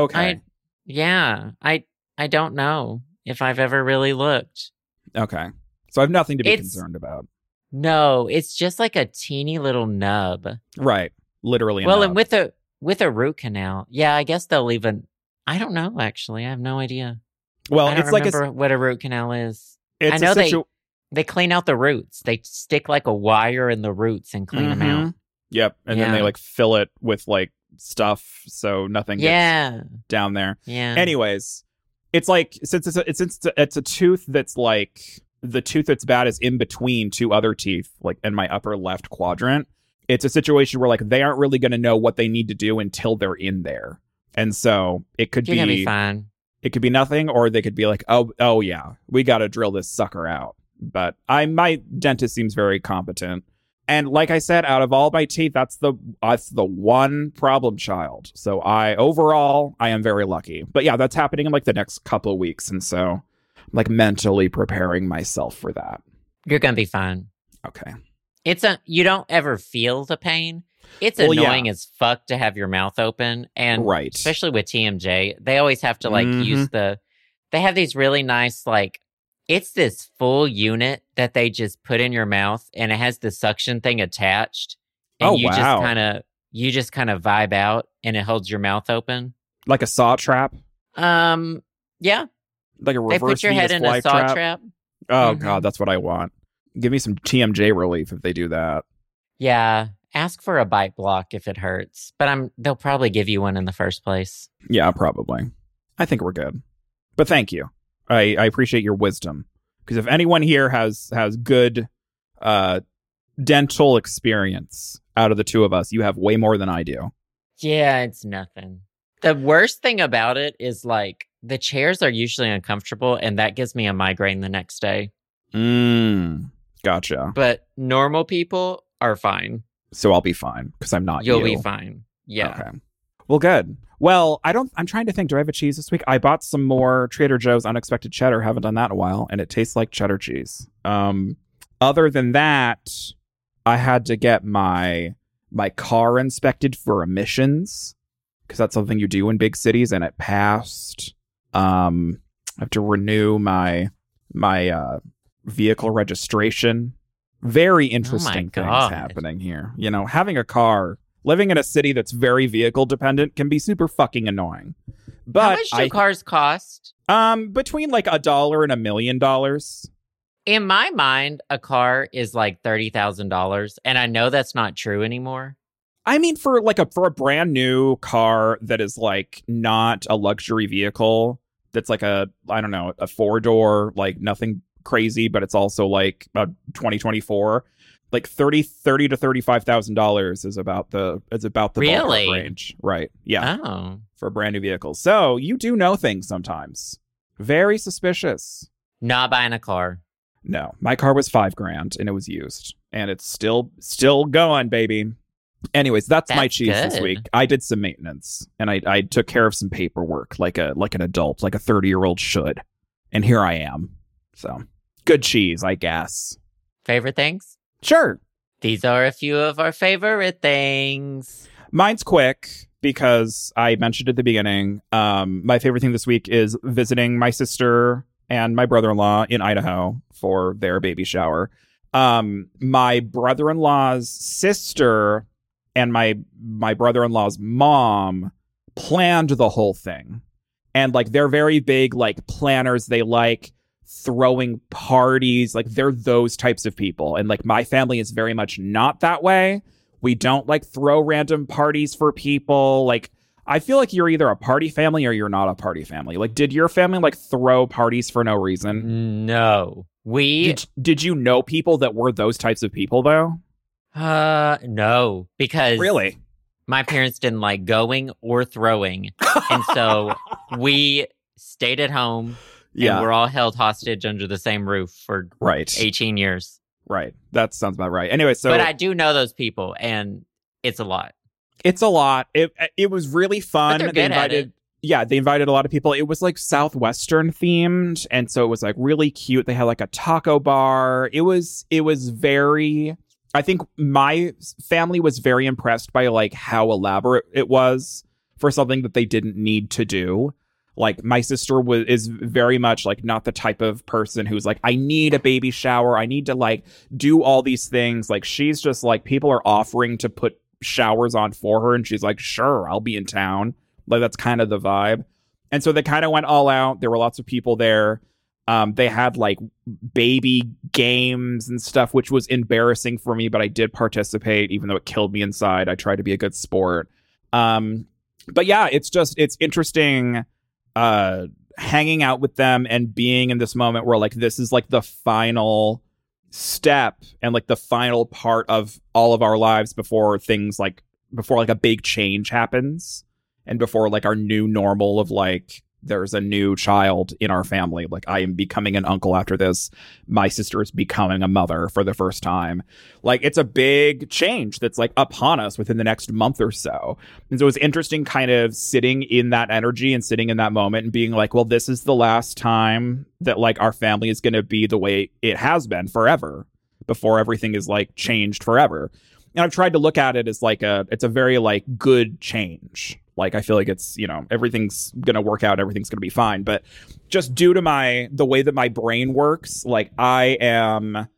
I don't know if I've ever really looked. Okay. So I have nothing to be concerned about. No, it's just like a teeny little nub. Right. Literally. Well, and with a root canal. Yeah, I guess they'll even, I don't know, actually. I have no idea. Well, it's like what a root canal is. I know they clean out the roots. They stick like a wire in the roots and clean them out. Yep. And then they like fill it with like stuff so nothing gets down there. Yeah. Anyways, it's like since it's a tooth that's like the tooth that's bad is in between two other teeth, like in my upper left quadrant. It's a situation where like they aren't really going to know what they need to do until they're in there, and so it could You're gonna be fine. It could be nothing, or they could be like, oh yeah, we got to drill this sucker out. But my dentist seems very competent. And like I said, out of all my teeth, that's the one problem child. So I am very lucky. But yeah, that's happening in like the next couple of weeks. And so I'm like mentally preparing myself for that. You're going to be fine. Okay. You don't ever feel the pain. It's annoying as fuck to have your mouth open. And especially with TMJ, they always have to like use they have these really nice, like, it's this full unit that they just put in your mouth, and it has the suction thing attached. And you just kind of vibe out, and it holds your mouth open. Like a saw trap? Yeah. Like a reverse They put your head in a saw trap. Oh, God, that's what I want. Give me some TMJ relief if they do that. Yeah. Ask for a bite block if it hurts. But they'll probably give you one in the first place. Yeah, probably. I think we're good. But thank you. I appreciate your wisdom, because if anyone here has good dental experience out of the two of us, you have way more than I do. Yeah, it's nothing. The worst thing about it is like the chairs are usually uncomfortable, and that gives me a migraine the next day. Gotcha. But normal people are fine. So I'll be fine because I'm not. You'll be fine. Yeah. Okay. Well, good. Well, I'm trying to think, do I have a cheese this week? I bought some more Trader Joe's unexpected cheddar. Haven't done that in a while, and it tastes like cheddar cheese. Other than that, I had to get my car inspected for emissions, because that's something you do in big cities, and it passed. I have to renew my vehicle registration. Very interesting things happening here. You know, having a car, living in a city that's very vehicle dependent can be super fucking annoying. But how much do cars cost? Between like $1 and $1 million. In my mind, a car is like $30,000, and I know that's not true anymore. I mean, for a brand new car that is like not a luxury vehicle, that's like a 4-door, like nothing crazy, but it's also like a 2024. Like $30,000 to $35,000 is about the really ballpark range, right? Yeah. Oh, for a brand new vehicle. So you do know things sometimes. Very suspicious. Not buying a car. No, my car was $5,000 and it was used, and it's still going, baby. Anyways, that's my cheese good. This week. I did some maintenance, and I took care of some paperwork like an adult, like a 30-year-old should. And here I am. So good cheese, I guess. Favorite things? Sure. These are a few of our favorite things. Mine's quick. because I mentioned at the beginning, my favorite thing this week is visiting my sister and my brother-in-law in Idaho for their baby shower. My brother-in-law's sister and my brother-in-law's mom planned the whole thing. And like they're very big like planners. They like throwing parties. Like they're those types of people. And like my family is very much not that way. We don't like throw random parties for people. Like I feel like you're either a party family or you're not a party family. Like did your family like throw parties for no reason? No. Did you know people that were those types of people though? No, because really my parents didn't like going or throwing. And so we stayed at home and we're all held hostage under the same roof for 18 years. Right. That sounds about right. Anyway, so but I do know those people and it's a lot. It's a lot. It was really fun. But they're good at it. Yeah, they invited a lot of people. It was like Southwestern themed, and so it was like really cute. They had like a taco bar. It was very, I think my family was very impressed by like how elaborate it was for something that they didn't need to do. Like my sister is very much like not the type of person who's like, I need a baby shower. I need to like do all these things. Like she's just like, people are offering to put showers on for her and she's like, sure, I'll be in town. Like that's kind of the vibe. And so they kind of went all out. There were lots of people there. They had like baby games and stuff, which was embarrassing for me, but I did participate, even though it killed me inside. I tried to be a good sport. But yeah, it's interesting hanging out with them and being in this moment where like this is like the final step and like the final part of all of our lives before a big change happens. And before like our new normal of like, there's a new child in our family. Like I am becoming an uncle after this. My sister is becoming a mother for the first time. Like it's a big change that's like upon us within the next month or so. And so it was interesting kind of sitting in that energy and sitting in that moment and being like, well, this is the last time that like our family is going to be the way it has been forever before everything is like changed forever. And I've tried to look at it as like it's a very like good change. Like, I feel like it's, everything's going to work out. Everything's going to be fine. But just due to the way that my brain works, like I am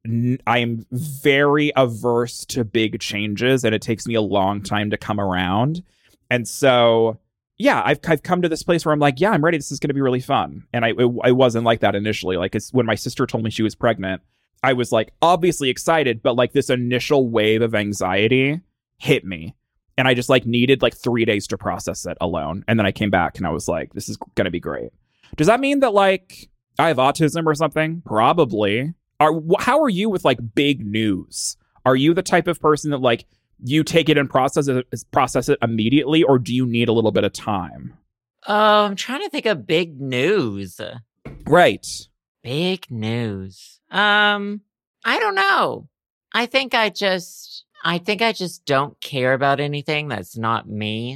very averse to big changes and it takes me a long time to come around. And so, yeah, I've come to this place where I'm like, yeah, I'm ready. This is going to be really fun. And I wasn't like that initially. Like it's when my sister told me she was pregnant, I was like, obviously excited, but like this initial wave of anxiety hit me. And I just like needed like 3 days to process it alone. And then I came back and I was like, this is going to be great. Does that mean that like I have autism or something? Probably. How are you with like big news? Are you the type of person that like you take it and process it immediately, or do you need a little bit of time? I'm trying to think of big news. Right. Big news. I don't know. I think I just don't care about anything that's not me.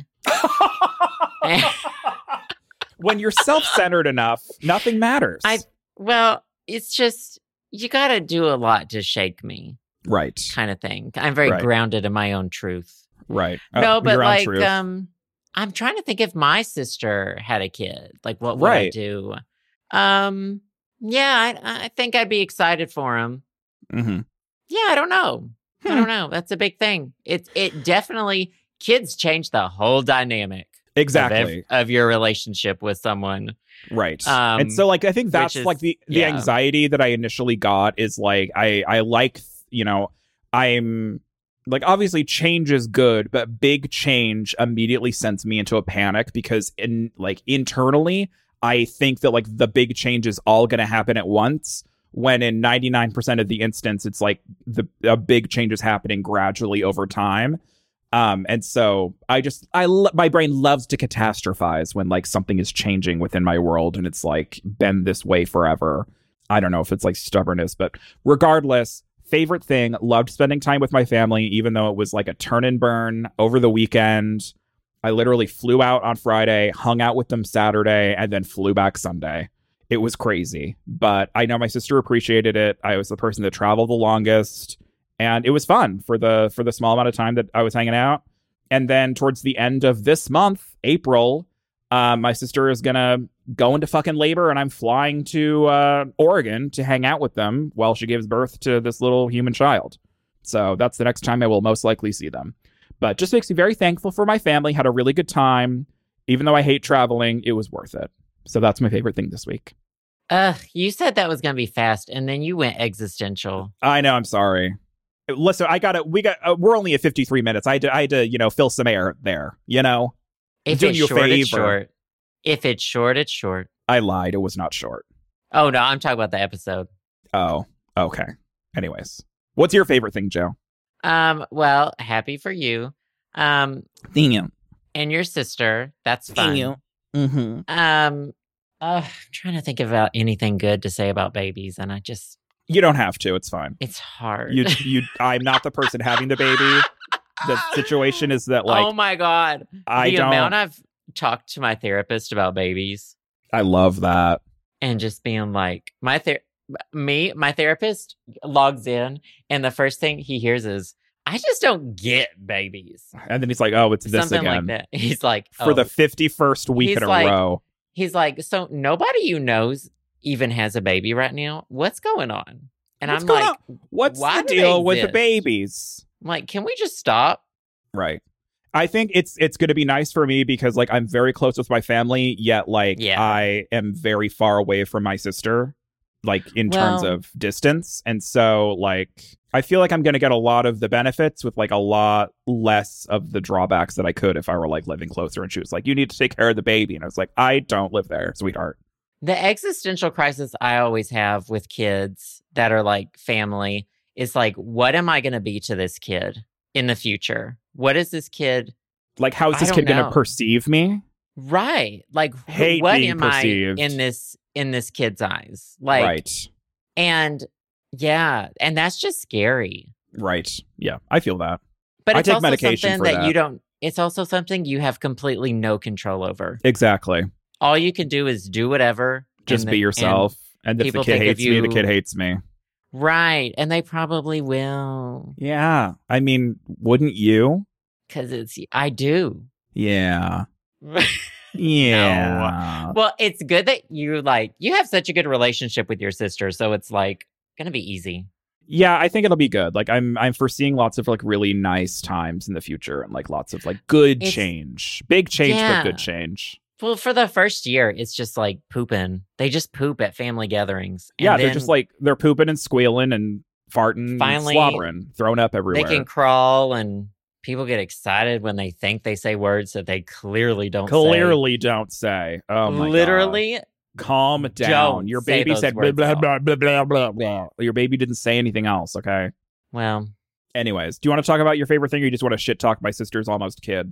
When you're self-centered enough, nothing matters. It's just, you got to do a lot to shake me. Right. Kind of thing. I'm very grounded in my own truth. Right. No, but like, I'm trying to think if my sister had a kid, like what would I do? Yeah, I think I'd be excited for him. Mm-hmm. Yeah, I don't know. I don't know. That's a big thing. It definitely, kids change the whole dynamic. Exactly. Of your relationship with someone. Right. And so like, I think that's like the anxiety that I initially got is like, I like, I'm like, obviously change is good, but big change immediately sends me into a panic because internally, I think that like the big change is all going to happen at once. When in 99% of the instance, it's like a big change is happening gradually over time. And so my brain loves to catastrophize when like something is changing within my world and it's like been this way forever. I don't know if it's like stubbornness, but regardless, favorite thing, loved spending time with my family, even though it was like a turn and burn over the weekend. I literally flew out on Friday, hung out with them Saturday, and then flew back Sunday. It was crazy, but I know my sister appreciated it. I was the person that traveled the longest, and it was fun for the small amount of time that I was hanging out. And then towards the end of this month, April, my sister is going to go into fucking labor, and I'm flying to Oregon to hang out with them while she gives birth to this little human child. So that's the next time I will most likely see them. But just makes me very thankful for my family. Had a really good time. Even though I hate traveling, it was worth it. So that's my favorite thing this week. You said that was going to be fast, and then you went existential. I know. I'm sorry. Listen, we're only at 53 minutes. I had to, fill some air there, If it's short, it's short. If it's short, it's short. I lied. It was not short. Oh, no. I'm talking about the episode. Oh, okay. Anyways, what's your favorite thing, Joe? Well, happy for you. Thank you. And your sister. That's fun. Thank you. Mm-hmm. I'm trying to think about anything good to say about babies, and you don't have to. It's fine. It's hard. I'm not the person having the baby. The situation is that, like, oh my God, the amount I've talked to my therapist about babies. I love that. And just being like, my therapist logs in, and the first thing he hears is, I just don't get babies. And then he's like, oh, it's this something again. Like that. He's like, for the 51st week in a row. He's like, so nobody you knows even has a baby right now? What's going on? And I'm like, what's the deal with the babies? I'm like, can we just stop? Right. I think it's going to be nice for me because, like, I'm very close with my family, yet, like, I am very far away from my sister, like, in terms of distance. And so, like, I feel like I'm going to get a lot of the benefits with, like, a lot less of the drawbacks that I could if I were, like, living closer. And she was like, you need to take care of the baby. And I was like, I don't live there, sweetheart. The existential crisis I always have with kids that are, like, family is, like, what am I going to be to this kid in the future? What is this kid? Like, how is this kid going to perceive me? Right. Like, hate what being am perceived. I in this kid's eyes? Like, right. And yeah, and that's just scary. Right. Yeah, I feel that. But it's I take also medication something for that you don't. It's also something you have completely no control over. Exactly. All you can do is do whatever. Just be yourself. And if the kid hates me, the kid hates me. Right. And they probably will. Yeah. I mean, wouldn't you? Because I do. Yeah. Yeah. No. Well, it's good that you have such a good relationship with your sister. So it's like going to be easy. Yeah, I think it'll be good. Like I'm foreseeing lots of like really nice times in the future and like lots of like good change. Big change, but good change. Well, for the first year, it's just like pooping. They just poop at family gatherings. And yeah, they're just like, they're pooping and squealing and farting and slobbering, thrown up everywhere. They can crawl, and people get excited when they think they say words that they clearly don't say. Oh my Literally. God. Calm down. Your baby said blah, blah, blah, blah, blah, blah, blah. Your baby didn't say anything else, okay? Well. Anyways, do you want to talk about your favorite thing, or you just want to shit talk my sister's almost kid?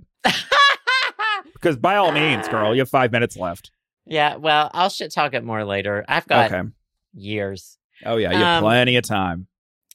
Because by all means, girl, you have 5 minutes left. Yeah, well, I'll shit talk it more later. I've got years. Oh, yeah, you have plenty of time.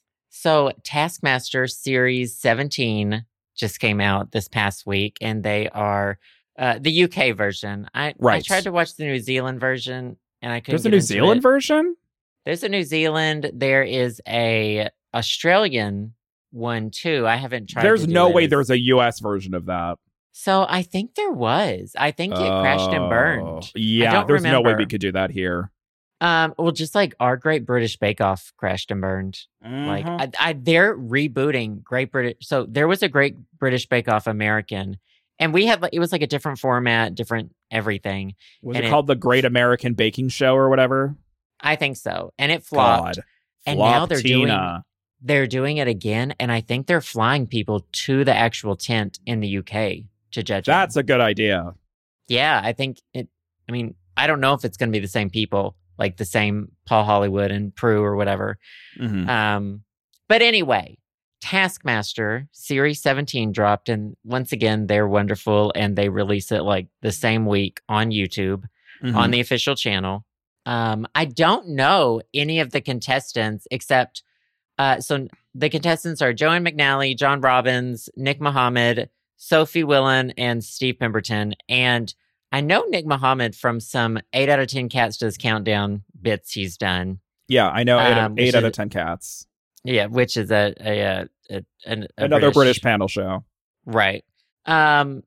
So Taskmaster Series 17 just came out this past week, and they are the UK version. I tried to watch the New Zealand version, and I couldn't. There's a New Zealand version? There's a New Zealand. There is a Australian one, too. I haven't tried There's no way there's a US version of that. So I think there was. I think it crashed and burned. Yeah, there's no way we could do that here. Well, just like our Great British Bake Off crashed and burned. Mm-hmm. Like they're rebooting Great British. So there was a Great British Bake Off American, and we had it was like a different format, different everything. Was it called the Great American Baking Show or whatever? I think so, and it flopped. And now they're doing it again, and I think they're flying people to the actual tent in the UK to judge. That's a good idea. Yeah, I think it. I mean, I don't know if it's going to be the same people, like the same Paul Hollywood and Prue or whatever. Mm-hmm. But anyway, Taskmaster Series 17 dropped, and once again, they're wonderful, and they release it like the same week on YouTube, on the official channel. I don't know any of the contestants except, so the contestants are Joanne McNally, John Robbins, Nick Mohammed, Sophie Willan, and Steve Pemberton. And I know Nick Mohammed from some 8 out of 10 Cats Does Countdown bits he's done. Yeah, I know 8 out of 10 Cats. Yeah, which is another British panel show. Right. And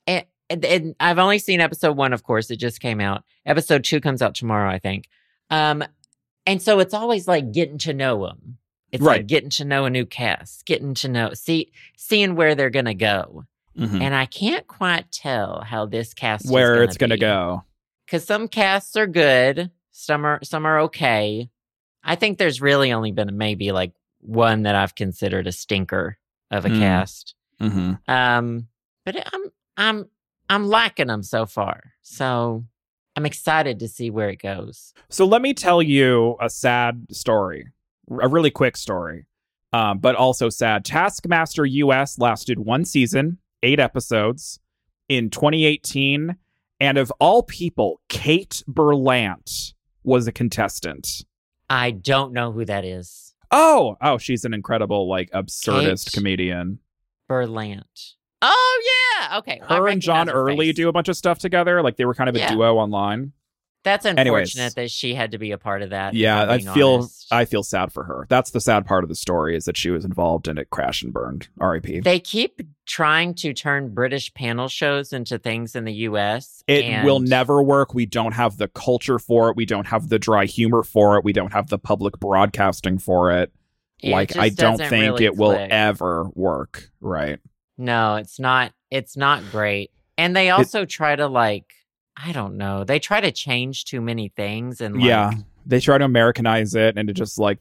I've only seen episode 1, of course. It just came out. Episode 2 comes out tomorrow, I think. And so it's always like getting to know them. It's like getting to know a new cast, getting to know, seeing where they're going to go. Mm-hmm. And I can't quite tell how this cast where it's going to go. Because some casts are good. Some are okay. I think there's really only been maybe like one that I've considered a stinker of a cast. Mm-hmm. But I'm liking them so far. So I'm excited to see where it goes. So let me tell you a sad story, a really quick story, but also sad. Taskmaster US lasted 1 season, 8 episodes in 2018. And of all people, Kate Berlant was a contestant. I don't know who that is. Oh, she's an incredible, like, absurdist comedian. Berlant. Oh, yeah. Okay. Her and John Early do a bunch of stuff together. Like, they were kind of a duo online. That's unfortunate that she had to be a part of that. Yeah, I feel sad for her. That's the sad part of the story, is that she was involved and it crashed and burned. R.I.P. They keep trying to turn British panel shows into things in the U.S. It will never work. We don't have the culture for it. We don't have the dry humor for it. We don't have the public broadcasting for it. Like, I don't think really it will ever work. Right. No, it's not. It's not great. And they also try to, like, I don't know. They try to change too many things, and they try to Americanize it, and it just like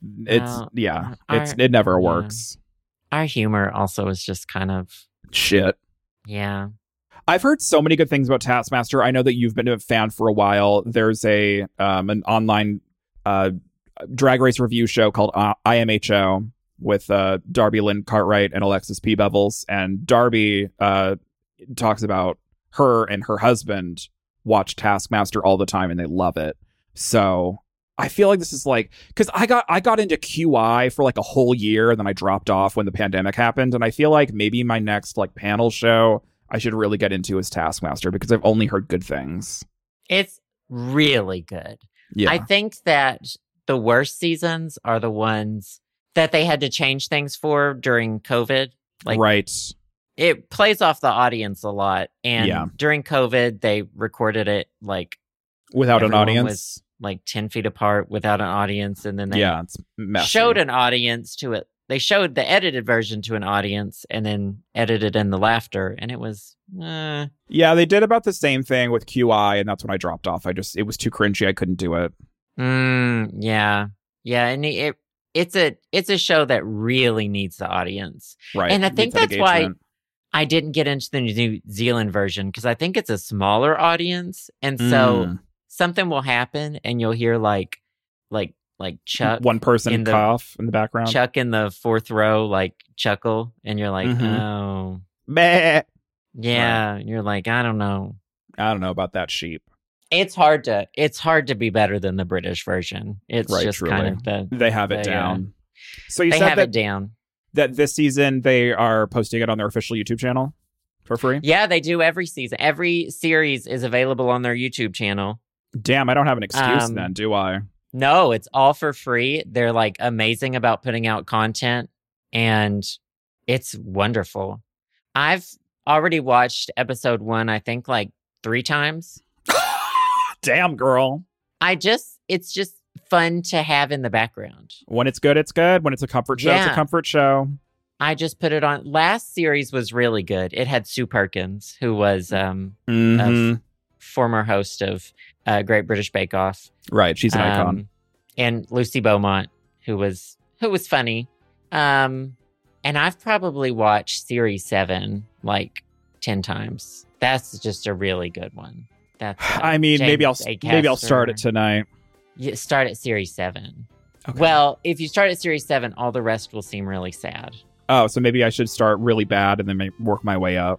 it never works. Our humor also is just kind of shit. Yeah, I've heard so many good things about Taskmaster. I know that you've been a fan for a while. There's an online drag race review show called IMHO with Darby Lynn Cartwright and Alexis P. Bevels, and Darby talks about her and her husband watch Taskmaster all the time and they love it. So I feel like this is like, because I got into QI for like a whole year and then I dropped off when the pandemic happened, and I feel like maybe my next like panel show I should really get into is Taskmaster, because I've only heard good things. It's really good. Yeah. I think that the worst seasons are the ones that they had to change things for during COVID. Like, right. It plays off the audience a lot. And during COVID, they recorded it like without an audience. Was like 10 feet apart without an audience. And then they it's messy. Showed an audience to it. They showed the edited version to an audience and then edited in the laughter. And it was, Yeah, they did about the same thing with QI. And that's when I dropped off. It was too cringy. I couldn't do it. Yeah. Yeah. And it's a show that really needs the audience. Right. And I think that's why I didn't get into the New Zealand version, because I think it's a smaller audience. And so something will happen and you'll hear like Chuck. One person cough in the background. Chuck in the 4th row, like chuckle. And you're like, oh. Meh. Yeah. Right. You're like, I don't know about that sheep. It's hard to be better than the British version. It's just truly. Kind of they have it down. So you said have it down. That this season they are posting it on their official YouTube channel for free? Yeah, they do every season. Every series is available on their YouTube channel. Damn, I don't have an excuse then, do I? No, it's all for free. They're like amazing about putting out content, and it's wonderful. I've already watched episode 1, I think like 3 times. Damn, girl. It's just fun to have in the background. When it's good, it's good. When it's a comfort show, it's a comfort show. I just put it on. Last series was really good. It had Sue Perkins, who was a former host of Great British Bake Off. Right, she's an icon. And Lucy Beaumont, who was funny. And I've probably watched series 7 like 10 times. That's just a really good one. That's maybe I'll start it tonight. You start at series 7. Okay. Well, if you start at series 7, all the rest will seem really sad. Oh, so maybe I should start really bad and then work my way up.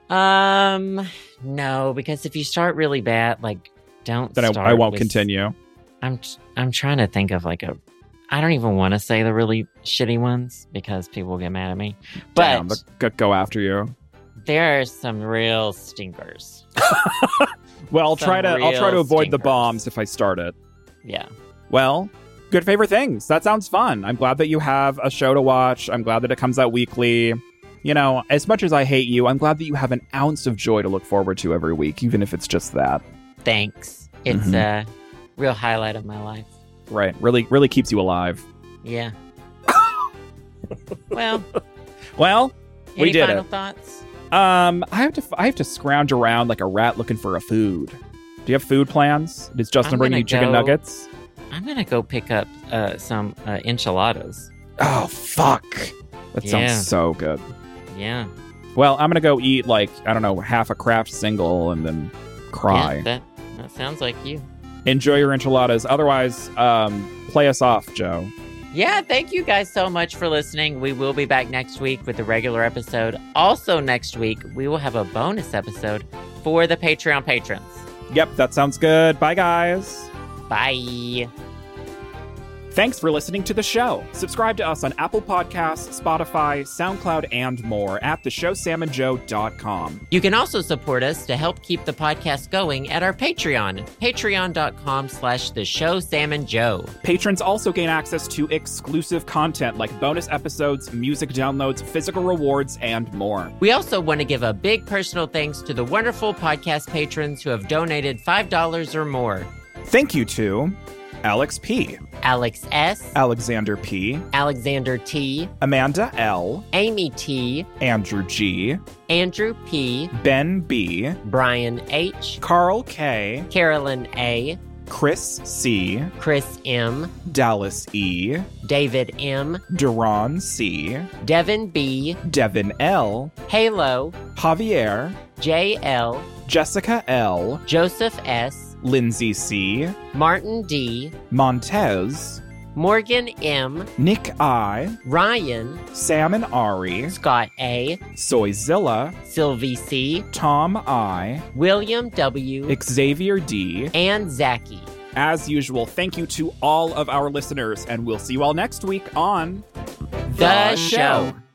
No, because if you start really bad, like, don't. Then I won't continue. I'm trying to think of like I don't even want to say the really shitty ones because people will get mad at me. But go after you. There are some real stinkers. Well, I'll try to avoid the bombs if I start it. Yeah. Well, good favorite things. That sounds fun. I'm glad that you have a show to watch. I'm glad that it comes out weekly. You know, as much as I hate you, I'm glad that you have an ounce of joy to look forward to every week, even if it's just that. Thanks. It's a real highlight of my life. Right. Really keeps you alive. Yeah. Well, we did final it. Thoughts? I have to scrounge around like a rat looking for a food. Do you have food plans? Is Justin bringing you chicken nuggets? I'm gonna go pick up some enchiladas. Oh fuck! That sounds so good. Yeah. Well, I'm gonna go eat like, I don't know, half a Kraft single and then cry. Yeah, that sounds like you. Enjoy your enchiladas. Otherwise, play us off, Joe. Yeah, thank you guys so much for listening. We will be back next week with a regular episode. Also next week, we will have a bonus episode for the Patreon patrons. Yep, that sounds good. Bye, guys. Bye. Thanks for listening to the show. Subscribe to us on Apple Podcasts, Spotify, SoundCloud, and more at theshowsamandjoe.com. You can also support us to help keep the podcast going at our Patreon, patreon.com/theshowsamandjoe. Patrons also gain access to exclusive content like bonus episodes, music downloads, physical rewards, and more. We also want to give a big personal thanks to the wonderful podcast patrons who have donated $5 or more. Thank you to Alex P., Alex S., Alexander P., Alexander T., Amanda L., Amy T., Andrew G., Andrew P., Ben B., Brian H., Carl K., Carolyn A., Chris C., Chris M., Dallas E., David M., Duran C., Devin B., Devin L., Halo, Javier, JL, Jessica L., Joseph S., Lindsay C., Martin D., Montez, Morgan M., Nick I., Ryan, Sam and Ari, Scott A., Soyzilla, Sylvie C., Tom I., William W., Xavier D., and Zachy. As usual, thank you to all of our listeners, and we'll see you all next week on The Show.